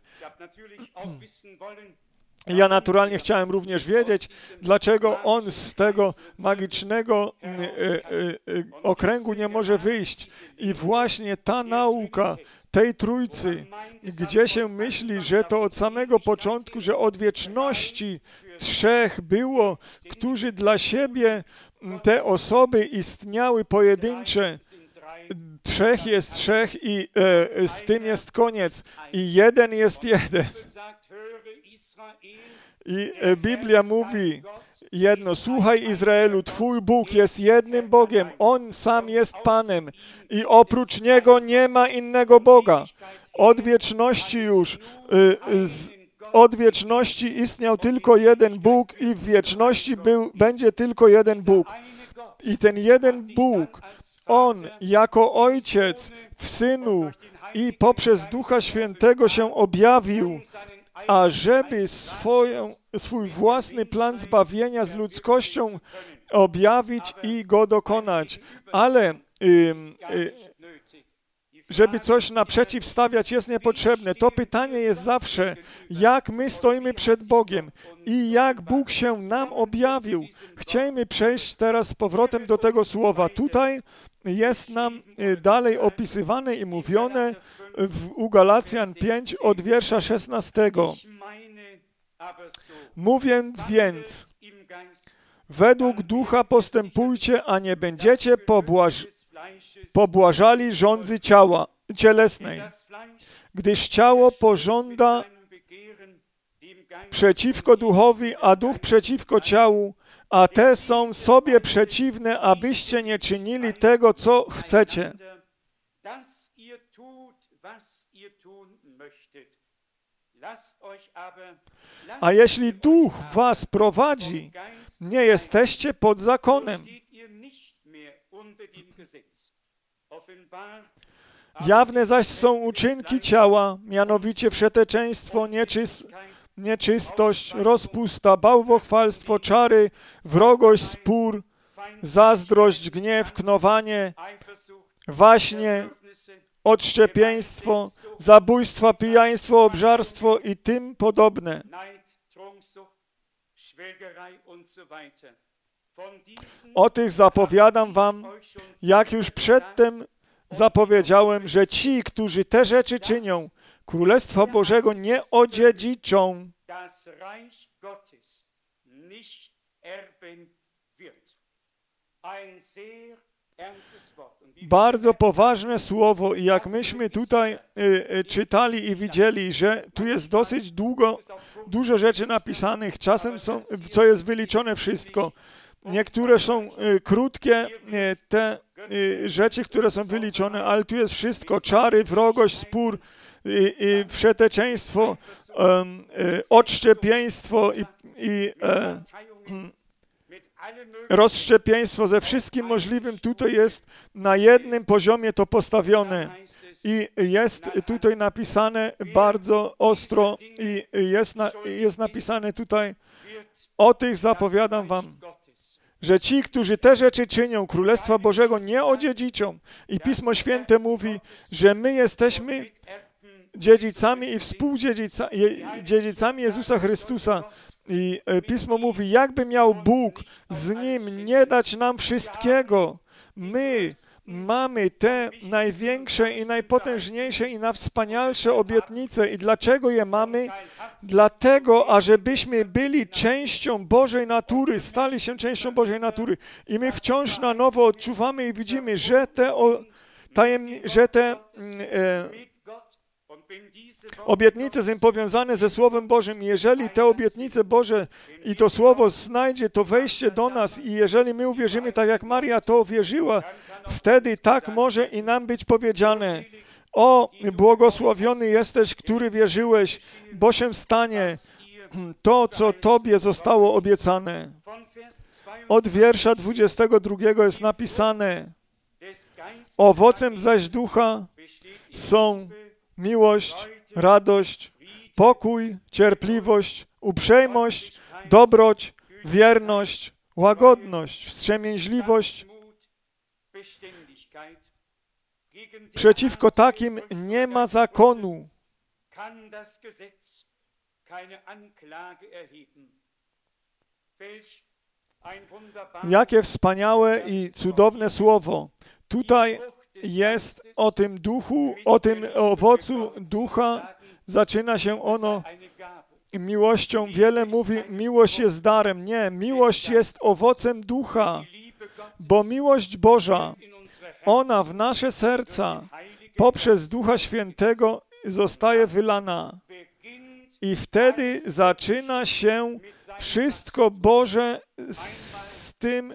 Ja naturalnie chciałem również wiedzieć, dlaczego on z tego magicznego y, y, y, okręgu nie może wyjść. I właśnie ta nauka tej Trójcy, gdzie się myśli, że to od samego początku, że od wieczności trzech było, którzy dla siebie te osoby istniały pojedyncze. Trzech jest trzech i e, z tym jest koniec. I jeden jest jeden. I e, Biblia mówi jedno, słuchaj Izraelu, Twój Bóg jest jednym Bogiem, On sam jest Panem i oprócz Niego nie ma innego Boga. Od wieczności już, y, z, od wieczności istniał tylko jeden Bóg i w wieczności był, będzie tylko jeden Bóg. I ten jeden Bóg, On jako Ojciec w Synu i poprzez Ducha Świętego się objawił, ażeby swoją, swój własny plan zbawienia z ludzkością objawić i go dokonać. Ale y, y, żeby coś naprzeciw stawiać jest niepotrzebne. To pytanie jest zawsze, jak my stoimy przed Bogiem i jak Bóg się nam objawił. Chcielibyśmy przejść teraz z powrotem do tego słowa. Tutaj jest nam dalej opisywane i mówione w, u Galacjan pięć od wiersza szesnastego. Mówiąc więc, według ducha postępujcie, a nie będziecie pobłaż, pobłażali żądzy ciała, cielesnej, gdyż ciało pożąda przeciwko duchowi, a duch przeciwko ciału, a te są sobie przeciwne, abyście nie czynili tego, co chcecie. A jeśli duch was prowadzi, nie jesteście pod zakonem. Jawne zaś są uczynki ciała, mianowicie wszeteczeństwo, nieczys, nieczystość, rozpusta, bałwochwalstwo, czary, wrogość, spór, zazdrość, gniew, knowanie, waśnie, odszczepieństwo, zabójstwa, pijaństwo, obżarstwo i tym podobne. O tych zapowiadam wam, jak już przedtem zapowiedziałem, że ci, którzy te rzeczy czynią, Królestwa Bożego nie odziedziczą. Bardzo poważne słowo i jak myśmy tutaj y, y, czytali i widzieli, że tu jest dosyć długo, dużo rzeczy napisanych, czasem są, co jest wyliczone wszystko. Niektóre są y, krótkie, y, te y, rzeczy, które są wyliczone, ale tu jest wszystko. Czary, wrogość, spór, y, y, wszeteczeństwo, y, y, odszczepieństwo i, i y, rozszczepieństwo ze wszystkim możliwym tutaj jest na jednym poziomie to postawione i jest tutaj napisane bardzo ostro i jest, na, jest napisane tutaj, o tych zapowiadam wam, że ci, którzy te rzeczy czynią, Królestwa Bożego nie odziedziczą. I Pismo Święte mówi, że my jesteśmy dziedzicami i współdziedzicami Jezusa Chrystusa. I Pismo mówi, jakby miał Bóg z Nim nie dać nam wszystkiego. My mamy te największe i najpotężniejsze i najwspanialsze obietnice. I dlaczego je mamy? Dlatego, ażebyśmy byli częścią Bożej natury, stali się częścią Bożej natury. I my wciąż na nowo odczuwamy i widzimy, że te, o, tajemni- że te e, obietnice są powiązane ze Słowem Bożym. Jeżeli te obietnice Boże i to Słowo znajdzie to wejście do nas i jeżeli my uwierzymy tak jak Maria to uwierzyła, wtedy tak może i nam być powiedziane: o, błogosławiony jesteś, który wierzyłeś, bo się stanie, to, co Tobie zostało obiecane. Od wiersza dwudziestego drugiego jest napisane: owocem zaś ducha są miłość, radość, pokój, cierpliwość, uprzejmość, dobroć, wierność, łagodność, wstrzemięźliwość. Przeciwko takim nie ma zakonu. Jakie wspaniałe i cudowne słowo. Tutaj jest o tym duchu, o tym owocu ducha. Zaczyna się ono miłością. Wiele mówi, miłość jest darem. Nie, miłość jest owocem ducha, bo miłość Boża, ona w nasze serca poprzez Ducha Świętego zostaje wylana. I wtedy zaczyna się wszystko Boże z tym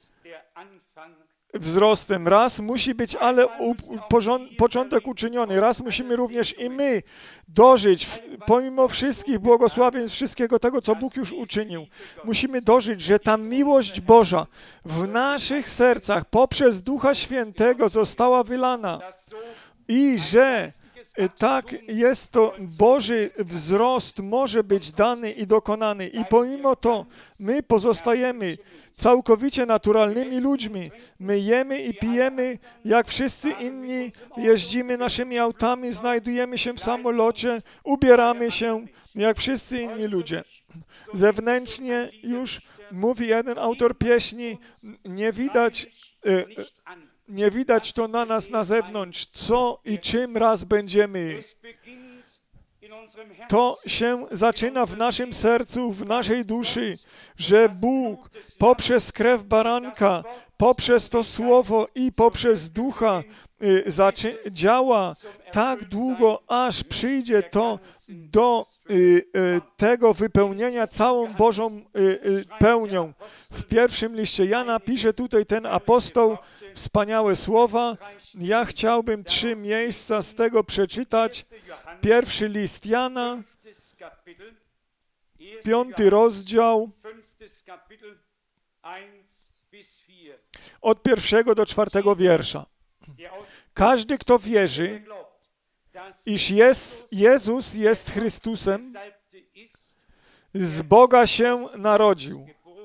wzrostem. Raz musi być ale u, porząd, początek uczyniony. Raz musimy również i my dożyć, pomimo wszystkich błogosławieństw, wszystkiego tego, co Bóg już uczynił. Musimy dożyć, że ta miłość Boża w naszych sercach poprzez Ducha Świętego została wylana. I że tak jest to Boży wzrost może być dany i dokonany. I pomimo to my pozostajemy całkowicie naturalnymi ludźmi. My jemy i pijemy jak wszyscy inni, jeździmy naszymi autami, znajdujemy się w samolocie, ubieramy się jak wszyscy inni ludzie. Zewnętrznie już, mówi jeden autor pieśni, nie widać Nie widać to na nas na zewnątrz, co i czym raz będziemy. To się zaczyna w naszym sercu, w naszej duszy, że Bóg poprzez krew baranka, poprzez to słowo i poprzez ducha y, zaczy- działa tak długo, aż przyjdzie to do y, y, tego wypełnienia całą Bożą y, y, pełnią. W pierwszym liście Jana pisze tutaj ten apostoł wspaniałe słowa. Ja chciałbym trzy miejsca z tego przeczytać. Pierwszy list Jana, piąty rozdział, od pierwszego do czwartego wiersza. Każdy, kto wierzy, iż jest, Jezus jest Chrystusem, z Boga się narodził.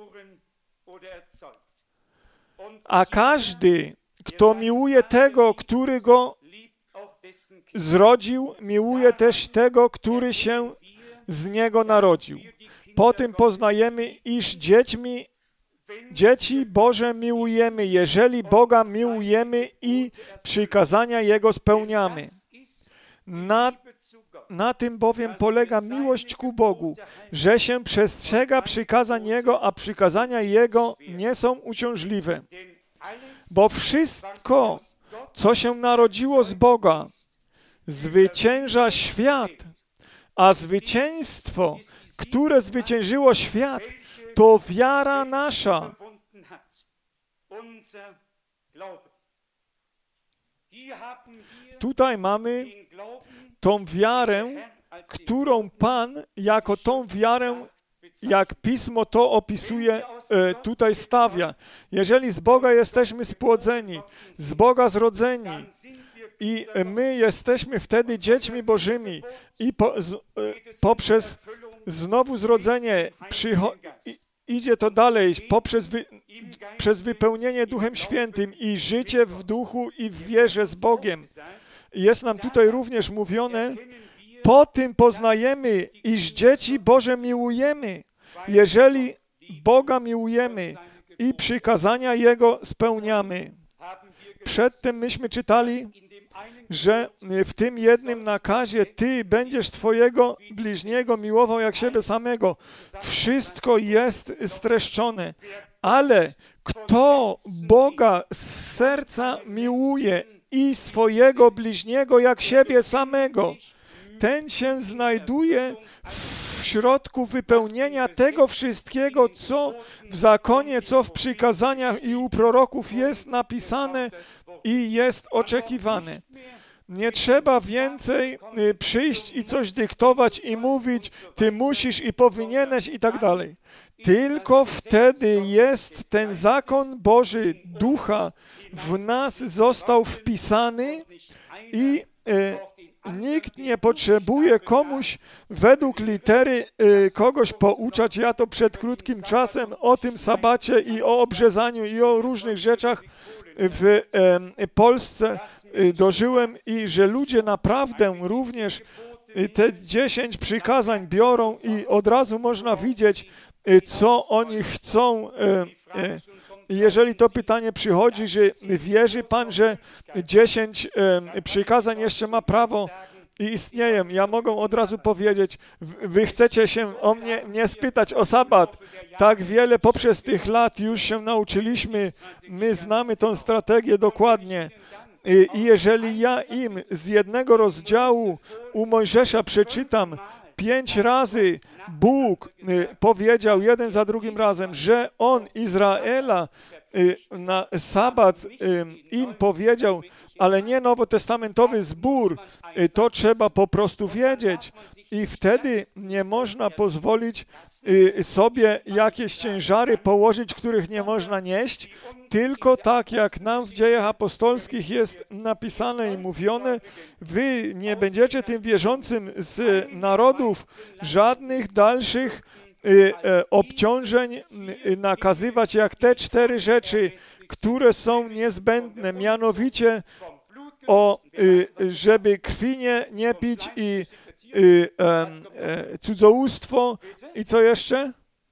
A każdy, kto miłuje tego, który go zrodził, miłuje też tego, który się z niego narodził. Po tym poznajemy, iż dziećmi, dzieci Boże miłujemy, jeżeli Boga miłujemy i przykazania Jego spełniamy. Na, na tym bowiem polega miłość ku Bogu, że się przestrzega przykazań Jego, a przykazania Jego nie są uciążliwe. Bo wszystko, co się narodziło z Boga, zwycięża świat, a zwycięstwo, które zwyciężyło świat, to wiara nasza. Tutaj mamy tą wiarę, którą Pan jako tą wiarę, jak Pismo to opisuje, tutaj stawia. Jeżeli z Boga jesteśmy spłodzeni, z Boga zrodzeni i my jesteśmy wtedy dziećmi Bożymi i po, z, poprzez znowu zrodzenie przycho- idzie to dalej poprzez wy, przez wypełnienie Duchem Świętym i życie w duchu i w wierze z Bogiem. Jest nam tutaj również mówione, po tym poznajemy, iż dzieci Boże miłujemy, jeżeli Boga miłujemy i przykazania Jego spełniamy. Przedtem myśmy czytali, że w tym jednym nakazie Ty będziesz Twojego bliźniego miłował jak siebie samego. Wszystko jest streszczone, ale kto Boga z serca miłuje i swojego bliźniego jak siebie samego, ten się znajduje w środku wypełnienia tego wszystkiego, co w zakonie, co w przykazaniach i u proroków jest napisane i jest oczekiwane. Nie trzeba więcej przyjść i coś dyktować i mówić, ty musisz i powinieneś i tak dalej. Tylko wtedy jest ten zakon Boży, Ducha w nas został wpisany i e, nikt nie potrzebuje komuś według litery e, kogoś pouczać. Ja to przed krótkim czasem o tym sabacie i o obrzezaniu i o różnych rzeczach w e, Polsce e, dożyłem i że ludzie naprawdę również te dziesięć przykazań biorą i od razu można widzieć, co oni chcą. Jeżeli to pytanie przychodzi, że wierzy Pan, że dziesięć przykazań jeszcze ma prawo i istnieją, ja mogę od razu powiedzieć, wy chcecie się o mnie nie spytać o sabat. Tak wiele poprzez tych lat już się nauczyliśmy, my znamy tą strategię dokładnie. I jeżeli ja im z jednego rozdziału u Mojżesza przeczytam pięć razy, Bóg powiedział jeden za drugim razem, że On Izraela na sabat im powiedział, ale nie nowotestamentowy zbór, to trzeba po prostu wiedzieć. I wtedy nie można pozwolić sobie jakieś ciężary położyć, których nie można nieść, tylko tak jak nam w dziejach apostolskich jest napisane i mówione, wy nie będziecie tym wierzącym z narodów żadnych dalszych obciążeń nakazywać, jak te cztery rzeczy, które są niezbędne, mianowicie o, żeby krwi nie, nie pić i y, e, e, cudzołóstwo i co jeszcze?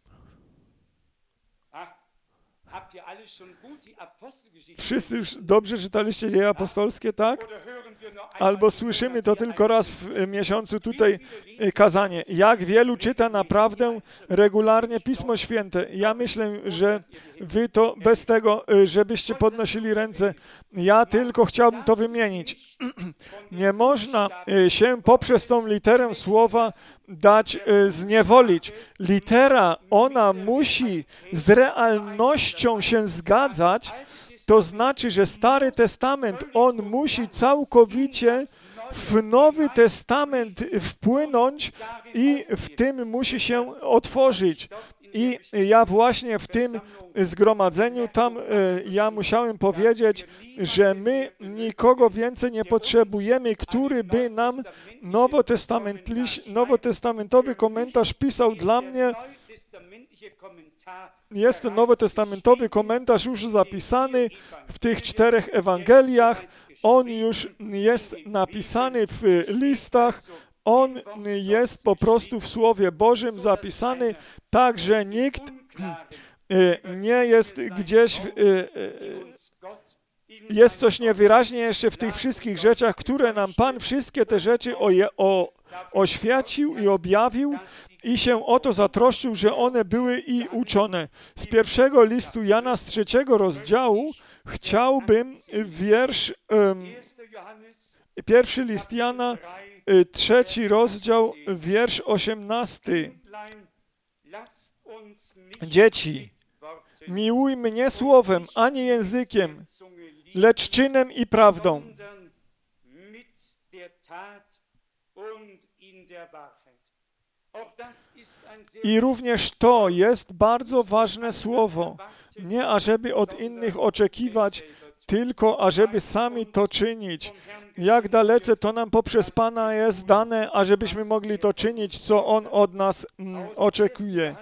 Wszyscy już dobrze czytaliście dzieje apostolskie, tak? Albo słyszymy to tylko raz w miesiącu tutaj kazanie. Jak wielu czyta naprawdę regularnie Pismo Święte? Ja myślę, że wy to bez tego, żebyście podnosili ręce. Ja tylko chciałbym to wymienić. Nie można się poprzez tą literę słowa dać zniewolić. Litera, ona musi z realnością się zgadzać, to znaczy, że Stary Testament, on musi całkowicie w Nowy Testament wpłynąć i w tym musi się otworzyć. I ja właśnie w tym zgromadzeniu tam ja musiałem powiedzieć, że my nikogo więcej nie potrzebujemy, który by nam nowotestamentowy komentarz pisał. Dla mnie jest ten nowotestamentowy komentarz już zapisany w tych czterech Ewangeliach. On już jest napisany w listach. On jest po prostu w Słowie Bożym zapisany, tak, że nikt nie jest gdzieś, jest coś niewyraźnie jeszcze w tych wszystkich rzeczach, które nam Pan wszystkie te rzeczy oje, o, oświecił i objawił i się o to zatroszczył, że one były i uczone. Z pierwszego listu Jana, z trzeciego rozdziału, chciałbym wiersz, um, pierwszy list Jana, trzeci rozdział, wiersz osiemnasty. Dzieci, miłujmy nie słowem, ani językiem, lecz czynem i prawdą. I również to jest bardzo ważne słowo. Nie ażeby od innych oczekiwać, tylko ażeby sami to czynić. Jak dalece to nam poprzez Pana jest dane, ażebyśmy mogli to czynić, co On od nas mm, oczekuje.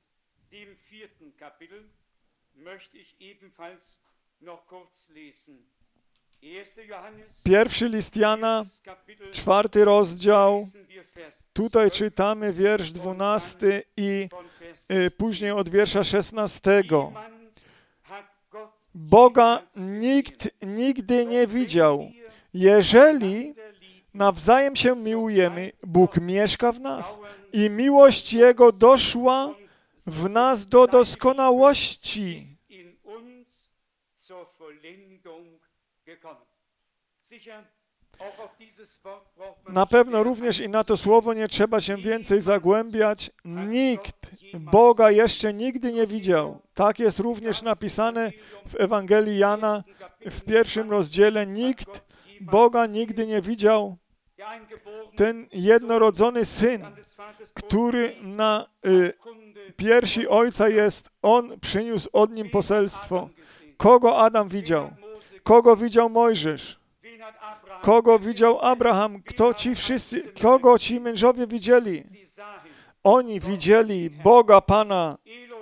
Pierwszy list Jana, czwarty rozdział, tutaj czytamy wiersz dwunasty i y, później od wiersza szesnastego. Boga nikt nigdy nie widział. Jeżeli nawzajem się miłujemy, Bóg mieszka w nas i miłość Jego doszła w nas do doskonałości. Na pewno również i na to słowo nie trzeba się więcej zagłębiać. Nikt Boga jeszcze nigdy nie widział. Tak jest również napisane w Ewangelii Jana w pierwszym rozdziale. Nikt Boga nigdy nie widział. Ten jednorodzony Syn, który na y, piersi Ojca jest, On przyniósł od Nim poselstwo. Kogo Adam widział? Kogo widział Mojżesz? Kogo widział Abraham? Kto ci wszyscy, kogo ci mężowie widzieli? Oni widzieli Boga Pana,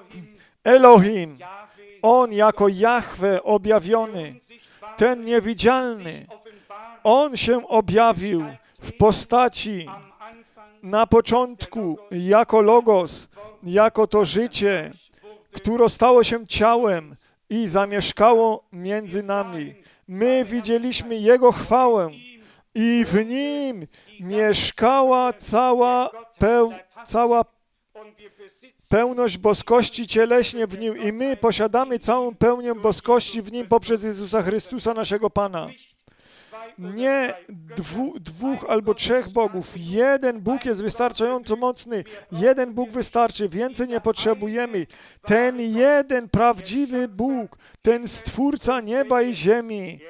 Elohim. On jako Jahwe objawiony, ten niewidzialny. On się objawił w postaci na początku jako Logos, jako to życie, które stało się ciałem i zamieszkało między nami. My widzieliśmy Jego chwałę i w Nim mieszkała cała, peł, cała pełność boskości cieleśnie w Nim i my posiadamy całą pełnię boskości w Nim poprzez Jezusa Chrystusa, naszego Pana. Nie dwu, dwóch albo trzech bogów. Jeden Bóg jest wystarczająco mocny. Jeden Bóg wystarczy. Więcej nie potrzebujemy. Ten jeden prawdziwy Bóg, ten Stwórca nieba i ziemi,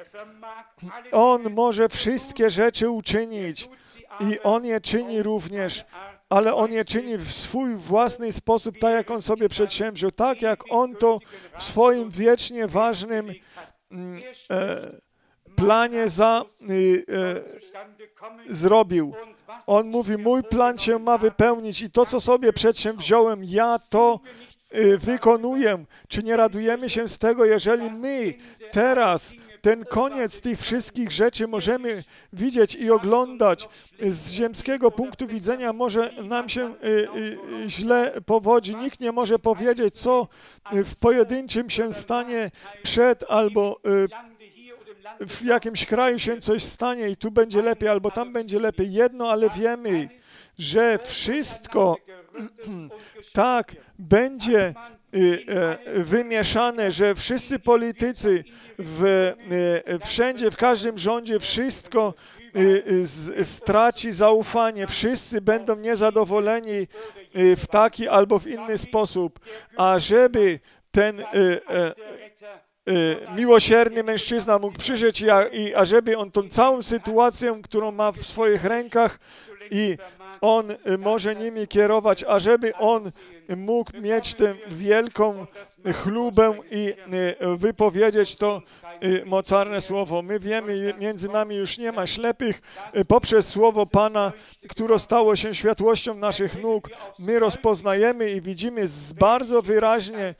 On może wszystkie rzeczy uczynić i On je czyni również, ale On je czyni w swój własny sposób, tak jak On sobie przedsięwziął, tak jak On to w swoim wiecznie ważnym mm, e, planie za, y, y, zrobił. On mówi, mój plan się ma wypełnić i to, co sobie przedsięwziąłem, ja to y, wykonuję. Czy nie radujemy się z tego, jeżeli my teraz ten koniec tych wszystkich rzeczy możemy widzieć i oglądać z ziemskiego punktu widzenia, może nam się y, y, źle powodzi. Nikt nie może powiedzieć, co w pojedynczym się stanie przed albo y, w jakimś kraju się coś stanie i tu będzie lepiej, albo tam będzie lepiej. Jedno, ale wiemy, że wszystko tak będzie wymieszane, że wszyscy politycy w, wszędzie, w każdym rządzie wszystko straci zaufanie. Wszyscy będą niezadowoleni w taki albo w inny sposób. A żeby ten miłosierny mężczyzna mógł przyjrzeć, i ażeby on tą całą sytuację, którą ma w swoich rękach i on może nimi kierować, ażeby on mógł mieć tę wielką chlubę i wypowiedzieć to mocarne słowo. My wiemy, między nami już nie ma ślepych. Poprzez słowo Pana, które stało się światłością naszych nóg, my rozpoznajemy i widzimy bardzo wyraźnie,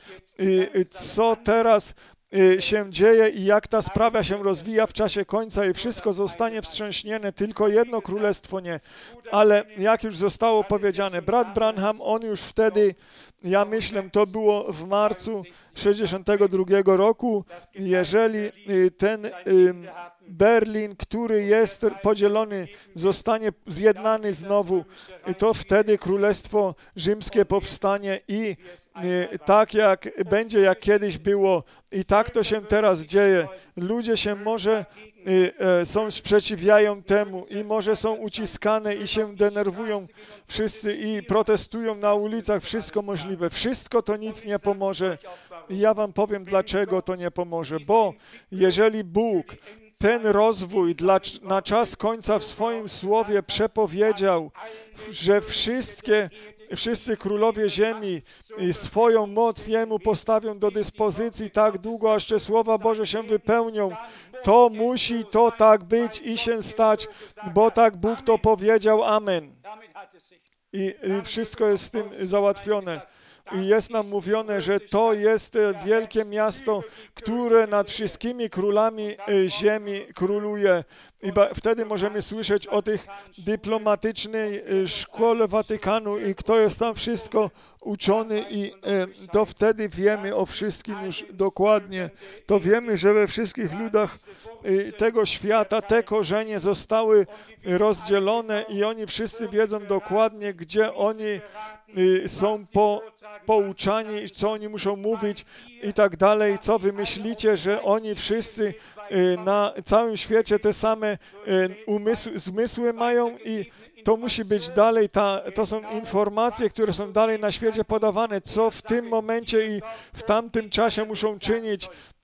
co teraz się dzieje i jak ta sprawa się rozwija w czasie końca i wszystko zostanie wstrząśnięte, tylko jedno królestwo nie. Ale jak już zostało powiedziane, brat Branham, on już wtedy, ja myślę, to było w marcu sześćdziesiątego drugiego roku, jeżeli ten Berlin, który jest podzielony, zostanie zjednany znowu, to wtedy Królestwo Rzymskie powstanie i tak jak będzie, jak kiedyś było, i tak to się teraz dzieje. Ludzie się może są, sprzeciwiają temu i może są uciskane i się denerwują wszyscy i protestują na ulicach, wszystko możliwe. Wszystko to nic nie pomoże. I ja wam powiem, dlaczego to nie pomoże. Bo jeżeli Bóg ten rozwój dla, na czas końca w swoim słowie przepowiedział, że wszystkie Wszyscy królowie ziemi i swoją moc Jemu postawią do dyspozycji tak długo, aż te słowa Boże się wypełnią. To musi to tak być i się stać, bo tak Bóg to powiedział. Amen. I, i wszystko jest z tym załatwione. I jest nam mówione, że to jest wielkie miasto, które nad wszystkimi królami ziemi króluje. I wtedy możemy słyszeć o tych dyplomatycznej szkole Watykanu i kto jest tam wszystko uczony i to wtedy wiemy o wszystkim już dokładnie. To wiemy, że we wszystkich ludach tego świata te korzenie zostały rozdzielone i oni wszyscy wiedzą dokładnie, gdzie oni są po, pouczani, co oni muszą mówić i tak dalej. Co wy myślicie, że oni wszyscy na całym świecie te same umysły, zmysły mają i to musi być dalej, ta, to są informacje, które są dalej na świecie podawane, co w tym momencie i w tamtym czasie muszą czynić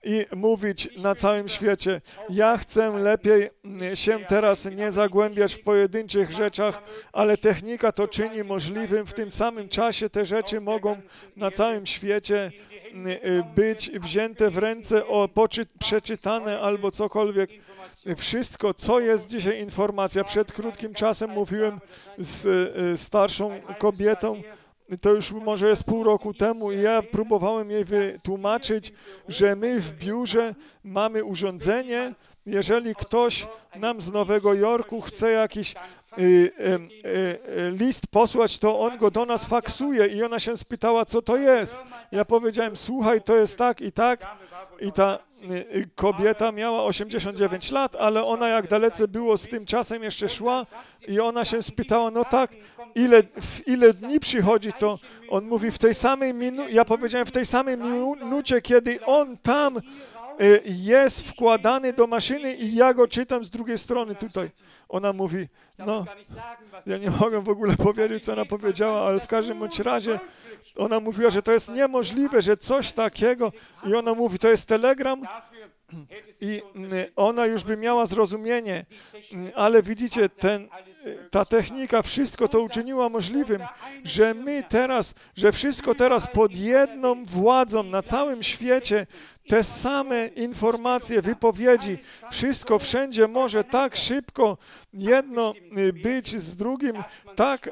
i mówić na całym świecie. Ja chcę lepiej się teraz nie zagłębiać w pojedynczych rzeczach, ale technika to czyni możliwym. W tym samym czasie te rzeczy mogą na całym świecie być wzięte w ręce, o, poczy, przeczytane albo cokolwiek. Wszystko, co jest dzisiaj informacja. Przed krótkim czasem mówiłem z starszą kobietą, to już może jest pół roku temu i ja próbowałem jej wytłumaczyć, że my w biurze mamy urządzenie, jeżeli ktoś nam z Nowego Jorku chce jakiś y, y, y, list posłać, to on go do nas faksuje i ona się spytała, co to jest. Ja powiedziałem, słuchaj, to jest tak i tak. I ta y, kobieta miała osiemdziesiąt dziewięć lat, ale ona jak dalece było z tym czasem jeszcze szła i ona się spytała, no tak, ile, w ile dni przychodzi to? On mówi, w tej samej minucie, ja powiedziałem, w tej samej minucie, kiedy on tam y, jest wkładany do maszyny i ja go czytam z drugiej strony tutaj. Ona mówi, no, ja nie mogę w ogóle powiedzieć, co ona powiedziała, ale w każdym bądź razie ona mówiła, że to jest niemożliwe, że coś takiego i ona mówi, to jest telegram i ona już by miała zrozumienie, ale widzicie, ten, ta technika wszystko to uczyniła możliwym, że my teraz, że wszystko teraz pod jedną władzą na całym świecie, te same informacje, wypowiedzi, wszystko wszędzie może tak szybko jedno być z drugim, tak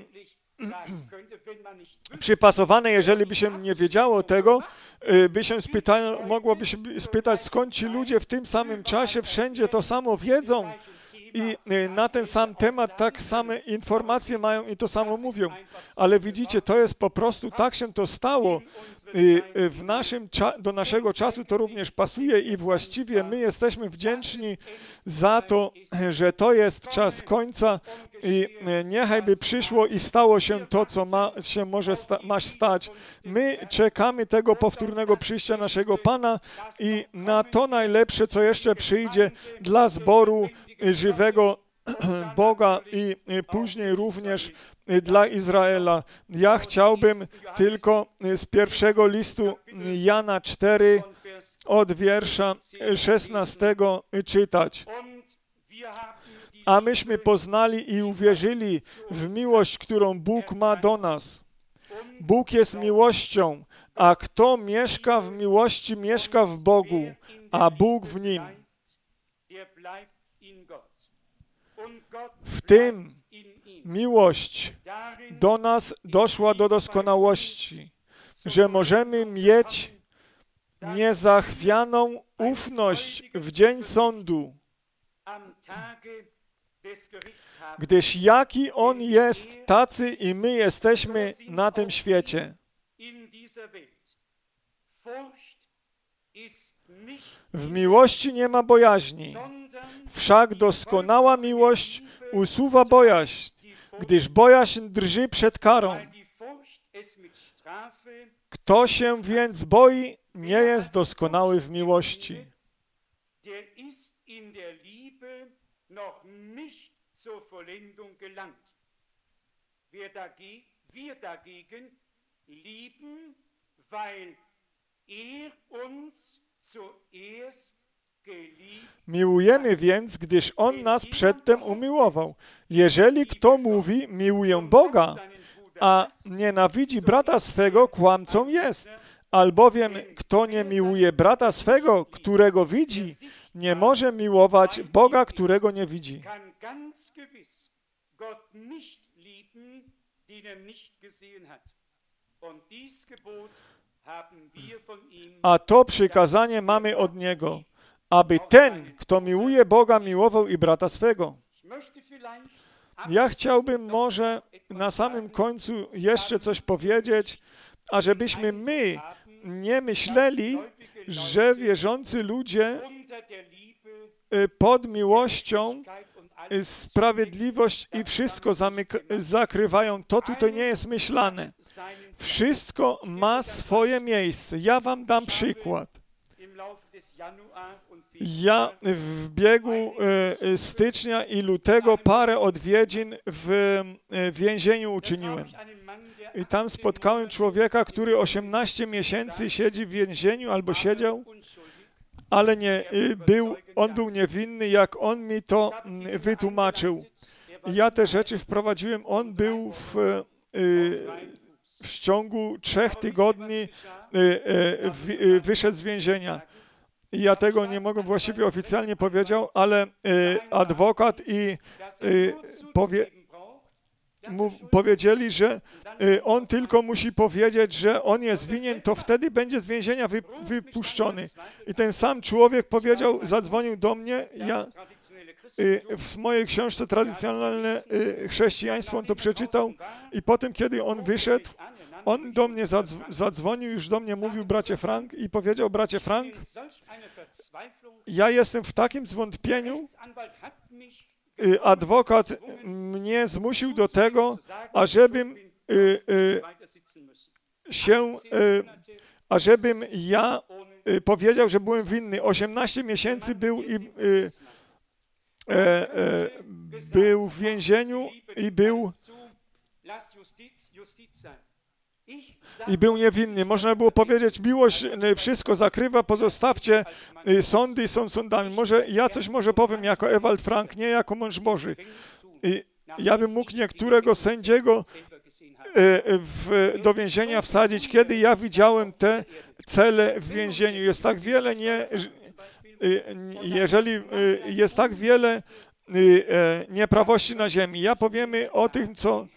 przypasowane, jeżeli by się nie wiedziało tego, by się spyta, mogłoby się spytać, skąd ci ludzie w tym samym czasie wszędzie to samo wiedzą i na ten sam temat tak same informacje mają i to samo mówią. Ale widzicie, to jest po prostu, tak się to stało. W naszym, do naszego czasu to również pasuje i właściwie my jesteśmy wdzięczni za to, że to jest czas końca i niechaj by przyszło i stało się to, co ma się może sta, ma stać. My czekamy tego powtórnego przyjścia naszego Pana i na to najlepsze, co jeszcze przyjdzie dla zboru żywego Boga i później również dla Izraela. Ja chciałbym tylko z pierwszego listu Jana cztery od wiersza szesnastego czytać. A myśmy poznali i uwierzyli w miłość, którą Bóg ma do nas. Bóg jest miłością, a kto mieszka w miłości, mieszka w Bogu, a Bóg w nim. W tym miłość do nas doszła do doskonałości, że możemy mieć niezachwianą ufność w dzień sądu, gdyż jaki On jest, tacy i my jesteśmy na tym świecie. W miłości nie ma bojaźni, wszak doskonała miłość usuwa bojaźń, gdyż bojaźń drży przed karą. Kto się więc boi, nie jest doskonały w miłości. Miłujemy więc, gdyż On nas przedtem umiłował. Jeżeli kto mówi, miłuję Boga, a nienawidzi brata swego, kłamcą jest. Albowiem kto nie miłuje brata swego, którego widzi, nie może miłować Boga, którego nie widzi. A to przykazanie mamy od Niego, aby ten, kto miłuje Boga, miłował i brata swego. Ja chciałbym może na samym końcu jeszcze coś powiedzieć, ażebyśmy my nie myśleli, że wierzący ludzie pod miłością sprawiedliwość i wszystko zamyka- zakrywają. To tutaj nie jest myślane. Wszystko ma swoje miejsce. Ja wam dam przykład. Ja w biegu e, stycznia i lutego parę odwiedzin w e, więzieniu uczyniłem. I tam spotkałem człowieka, który osiemnaście miesięcy siedzi w więzieniu albo siedział ale nie był, on był niewinny, jak on mi to wytłumaczył. Ja te rzeczy wprowadziłem, on był w, w ciągu trzech tygodni wyszedł z więzienia. Ja tego nie mogę właściwie oficjalnie powiedział, ale adwokat i powie, mu powiedzieli, że on tylko musi powiedzieć, że on jest winien, to wtedy będzie z więzienia wy, wypuszczony. I ten sam człowiek powiedział, zadzwonił do mnie, ja w mojej książce Tradycjonalne chrześcijaństwo on to przeczytał i potem, kiedy on wyszedł, on do mnie zadzwonił, już do mnie mówił, bracie Frank, i powiedział, bracie Frank, ja jestem w takim zwątpieniu, adwokat mnie zmusił do tego, ażebym y, y, się, y, ażebym ja y, powiedział, że byłem winny. osiemnaście miesięcy był i y, e, e, był w więzieniu i był i był niewinny. Można było powiedzieć, miłość wszystko zakrywa, pozostawcie sądy, są sądami. Może ja coś może powiem jako Ewald Frank, nie jako mąż Boży. I ja bym mógł niektórego sędziego w, do więzienia wsadzić, kiedy ja widziałem te cele w więzieniu. Jest tak wiele, nie, jeżeli jest tak wiele nieprawości na ziemi. Ja powiemy o tym, co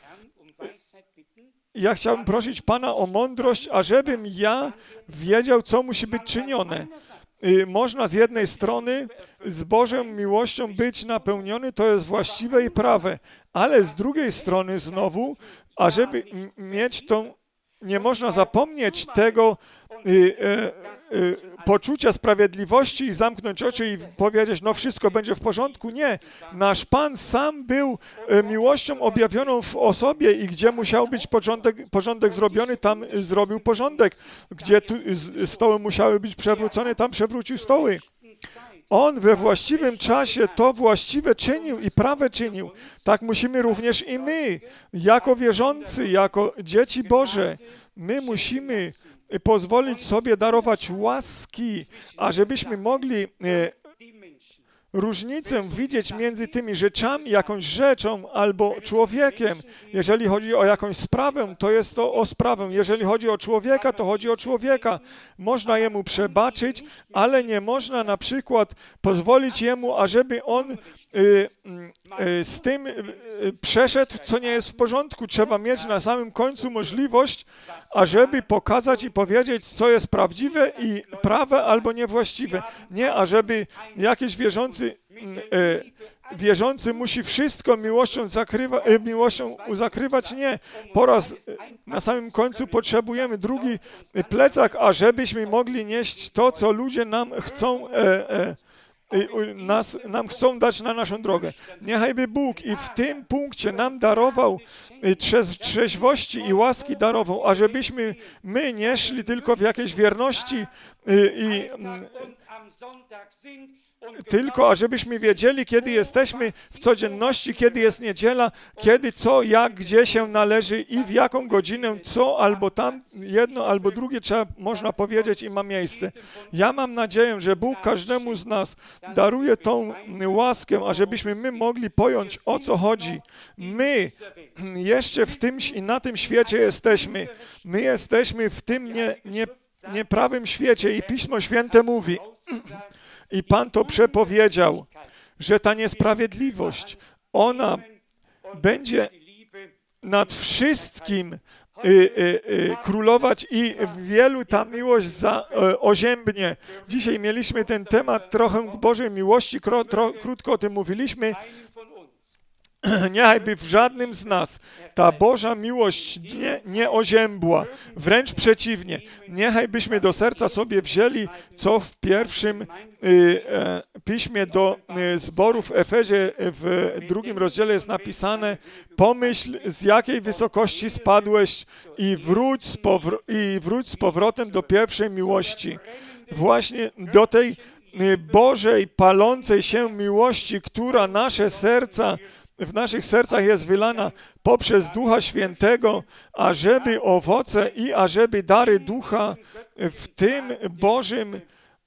ja chciałbym prosić Pana o mądrość, ażebym ja wiedział, co musi być czynione. Można z jednej strony z Bożą miłością być napełniony, to jest właściwe i prawe, ale z drugiej strony znowu, ażeby mieć tą, nie można zapomnieć tego y, y, y, poczucia sprawiedliwości i zamknąć oczy i powiedzieć, no wszystko będzie w porządku. Nie. Nasz Pan sam był y, miłością objawioną w osobie i gdzie musiał być porządek, porządek zrobiony, tam zrobił porządek. Gdzie tu, stoły musiały być przewrócone, tam przewrócił stoły. On we właściwym czasie to właściwe czynił i prawe czynił. Tak musimy również i my, jako wierzący, jako dzieci Boże, my musimy pozwolić sobie darować łaski, ażebyśmy mogli różnicę widzieć między tymi rzeczami, jakąś rzeczą albo człowiekiem. Jeżeli chodzi o jakąś sprawę, to jest to o sprawę. Jeżeli chodzi o człowieka, to chodzi o człowieka. Można jemu przebaczyć, ale nie można na przykład pozwolić jemu, ażeby on y, y, z tym y, przeszedł, co nie jest w porządku. Trzeba mieć na samym końcu możliwość, ażeby pokazać i powiedzieć, co jest prawdziwe i prawe albo niewłaściwe. Nie, ażeby jakiś wierzący E, wierzący musi wszystko miłością, zakrywa, e, miłością zakrywać. Nie. Po raz e, na samym końcu potrzebujemy drugi plecak, ażebyśmy mogli nieść to, co ludzie nam chcą e, e, nas, nam chcą dać na naszą drogę. Niechajby Bóg i w tym punkcie nam darował trze- trzeźwości i łaski darował, ażebyśmy my nie szli tylko w jakiejś wierności i, i tylko ażebyśmy wiedzieli, kiedy jesteśmy w codzienności, kiedy jest niedziela, kiedy, co, jak, gdzie się należy i w jaką godzinę, co albo tam, jedno albo drugie trzeba, można powiedzieć i ma miejsce. Ja mam nadzieję, że Bóg każdemu z nas daruje tą łaskę, ażebyśmy my mogli pojąć, o co chodzi. My jeszcze w tym i na tym świecie jesteśmy. My jesteśmy w tym nie, nie, nieprawym świecie i Pismo Święte mówi, i Pan to przepowiedział, że ta niesprawiedliwość, ona będzie nad wszystkim y, y, y, królować i wielu ta miłość za, y, oziębnie. Dzisiaj mieliśmy ten temat trochę Bożej miłości, kro, tro, krótko o tym mówiliśmy. Niechajby w żadnym z nas ta Boża miłość nie, nie oziębła, wręcz przeciwnie. Niechajbyśmy do serca sobie wzięli, co w pierwszym y, e, piśmie do y, zboru w Efezie w drugim rozdziale jest napisane: pomyśl, z jakiej wysokości spadłeś i wróć z, powr- i wróć z powrotem do pierwszej miłości. Właśnie do tej y, Bożej, palącej się miłości, która nasze serca w naszych sercach jest wylana poprzez Ducha Świętego, ażeby owoce i ażeby dary Ducha w tym Bożym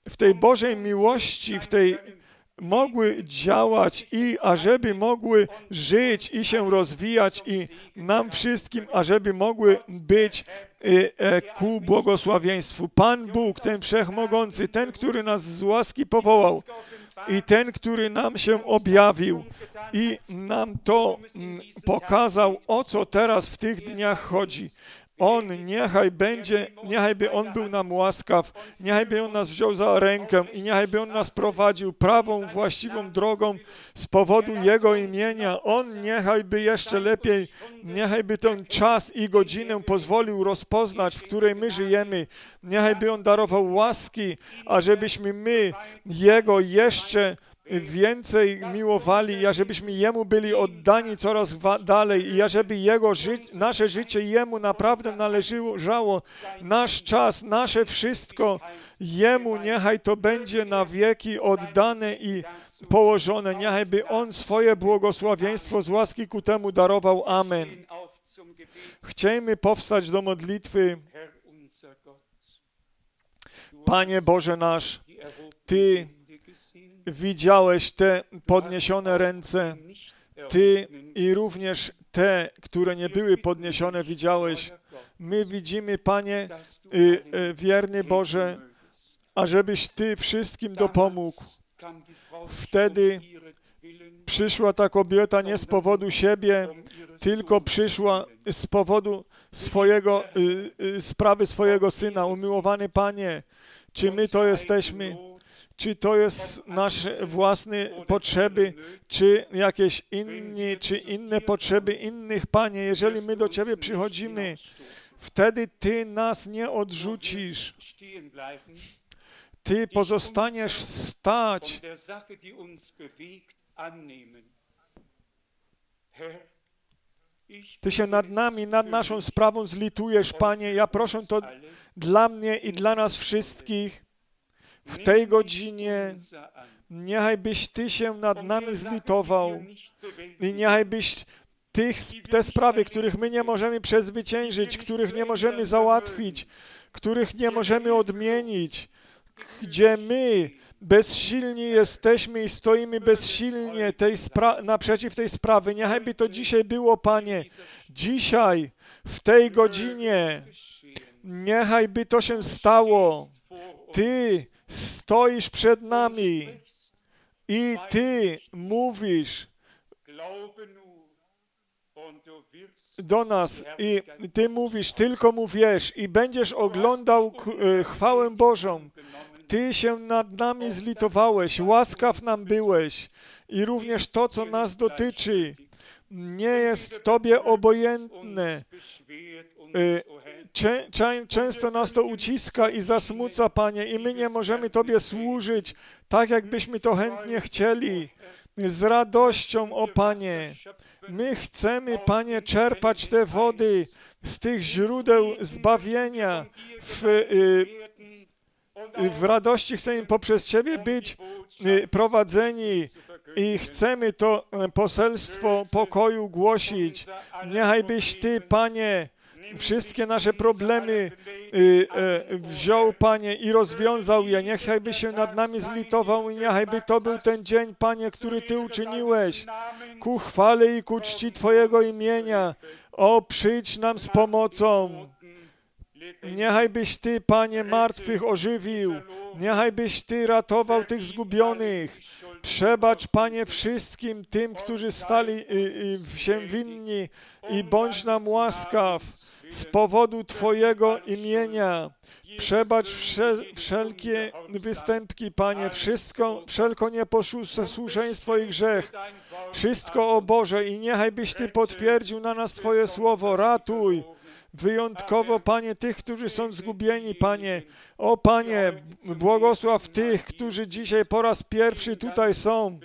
w tej Bożej miłości, w tej mogły działać i ażeby mogły żyć i się rozwijać i nam wszystkim, ażeby mogły być ku błogosławieństwu. Pan Bóg, ten Wszechmogący, ten, który nas z łaski powołał i ten, który nam się objawił i nam to pokazał, o co teraz w tych dniach chodzi. On niechaj będzie, niechaj by On był nam łaskaw, niechaj by On nas wziął za rękę i niechaj by On nas prowadził prawą, właściwą drogą z powodu Jego imienia. On niechaj by jeszcze lepiej, niechaj by ten czas i godzinę pozwolił rozpoznać, w której my żyjemy. Niechaj by On darował łaski, ażebyśmy my Jego jeszcze więcej miłowali i ażebyśmy Jemu byli oddani coraz dalej i ażeby Jego ży nasze życie Jemu naprawdę należało, nasz czas, nasze wszystko Jemu niechaj to będzie na wieki oddane i położone. Niechaj by On swoje błogosławieństwo z łaski ku temu darował. Amen. Chciejmy powstać do modlitwy. Panie Boże nasz, Ty widziałeś te podniesione ręce, Ty i również te, które nie były podniesione, widziałeś. My widzimy, Panie, wierny Boże, ażebyś Ty wszystkim dopomógł. Wtedy przyszła ta kobieta nie z powodu siebie, tylko przyszła z powodu swojego, sprawy swojego Syna. Umiłowany Panie, czy my to jesteśmy? Czy to jest nasze własne potrzeby, czy jakieś inne, czy inne potrzeby innych, Panie, jeżeli my do Ciebie przychodzimy, wtedy Ty nas nie odrzucisz. Ty pozostaniesz stać. Ty się nad nami, nad naszą sprawą zlitujesz, Panie. Ja proszę to dla mnie i dla nas wszystkich. W tej godzinie niechaj byś Ty się nad nami zlitował i niechaj byś tych, te sprawy, których my nie możemy przezwyciężyć, których nie możemy załatwić, których nie możemy odmienić, gdzie my bezsilni jesteśmy i stoimy bezsilnie tej naprzeciw tej sprawy. Niechaj by to dzisiaj było, Panie, dzisiaj, w tej godzinie, niechaj by to się stało. Ty stoisz przed nami i Ty mówisz do nas i Ty mówisz, tylko mu wierz i będziesz oglądał chwałę Bożą. Ty się nad nami zlitowałeś, łaskaw nam byłeś i również to, co nas dotyczy, nie jest Tobie obojętne. Czę, czę, często nas to uciska i zasmuca, Panie, i my nie możemy Tobie służyć tak, jakbyśmy to chętnie chcieli. Z radością, o Panie. My chcemy, Panie, czerpać te wody z tych źródeł zbawienia. W, w radości chcemy poprzez Ciebie być prowadzeni i chcemy to poselstwo pokoju głosić. Niechaj byś Ty, Panie, wszystkie nasze problemy y, y, wziął, Panie, i rozwiązał je. Niechaj by się nad nami zlitował i niechaj by to był ten dzień, Panie, który Ty uczyniłeś ku chwale i ku czci Twojego imienia. O, przyjdź nam z pomocą. Niechaj byś Ty, Panie, martwych ożywił. Niechaj byś Ty ratował tych zgubionych. Przebacz, Panie, wszystkim tym, którzy stali y, y, się winni i bądź nam łaskaw z powodu Twojego imienia. Przebacz wsze, wszelkie występki, Panie, wszystko, wszelko nieposłuszeństwo i grzech. Wszystko, o Boże, i niechaj byś Ty potwierdził na nas Twoje słowo. Ratuj. Wyjątkowo, Panie, tych, którzy są zgubieni, Panie. O, Panie, błogosław tych, którzy dzisiaj po raz pierwszy tutaj są.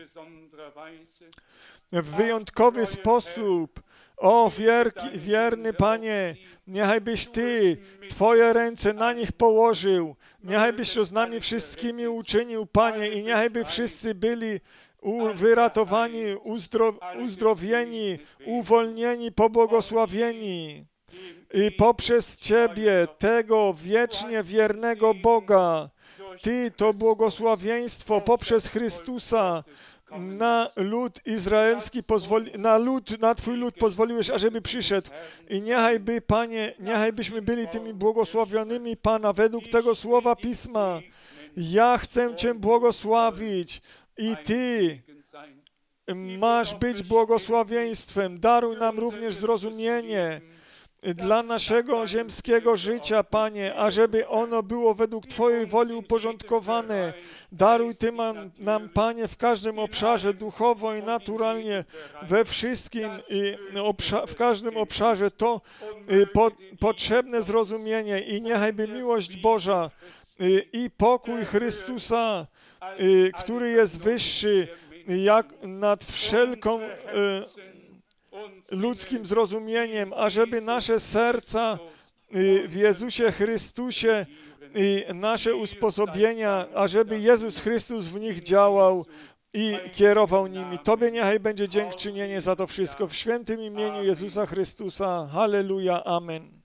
W wyjątkowy sposób. O, wierki, wierny Panie, niechaj byś Ty Twoje ręce na nich położył. Niechaj byś to z nami wszystkimi uczynił, Panie, i niechaj by wszyscy byli u, wyratowani, uzdro, uzdrowieni, uwolnieni, pobłogosławieni. I poprzez Ciebie, tego wiecznie wiernego Boga, Ty to błogosławieństwo poprzez Chrystusa na lud izraelski pozwoli, na lud, na Twój lud pozwoliłeś, ażeby przyszedł. I niechaj by, Panie, niechaj byśmy byli tymi błogosławionymi Pana według tego słowa Pisma. Ja chcę Cię błogosławić i Ty masz być błogosławieństwem. Daruj nam również zrozumienie dla naszego ziemskiego życia, Panie, ażeby ono było według Twojej woli uporządkowane. Daruj Ty nam, nam, Panie, w każdym obszarze, duchowo i naturalnie, we wszystkim, i obsza- w każdym obszarze to y, po, potrzebne zrozumienie i niechaj by miłość Boża y, i pokój Chrystusa, y, który jest wyższy, jak nad wszelką y, ludzkim zrozumieniem, ażeby nasze serca w Jezusie Chrystusie i nasze usposobienia, ażeby Jezus Chrystus w nich działał i kierował nimi. Tobie niechaj będzie dziękczynienie za to wszystko w świętym imieniu Jezusa Chrystusa. Halleluja. Amen.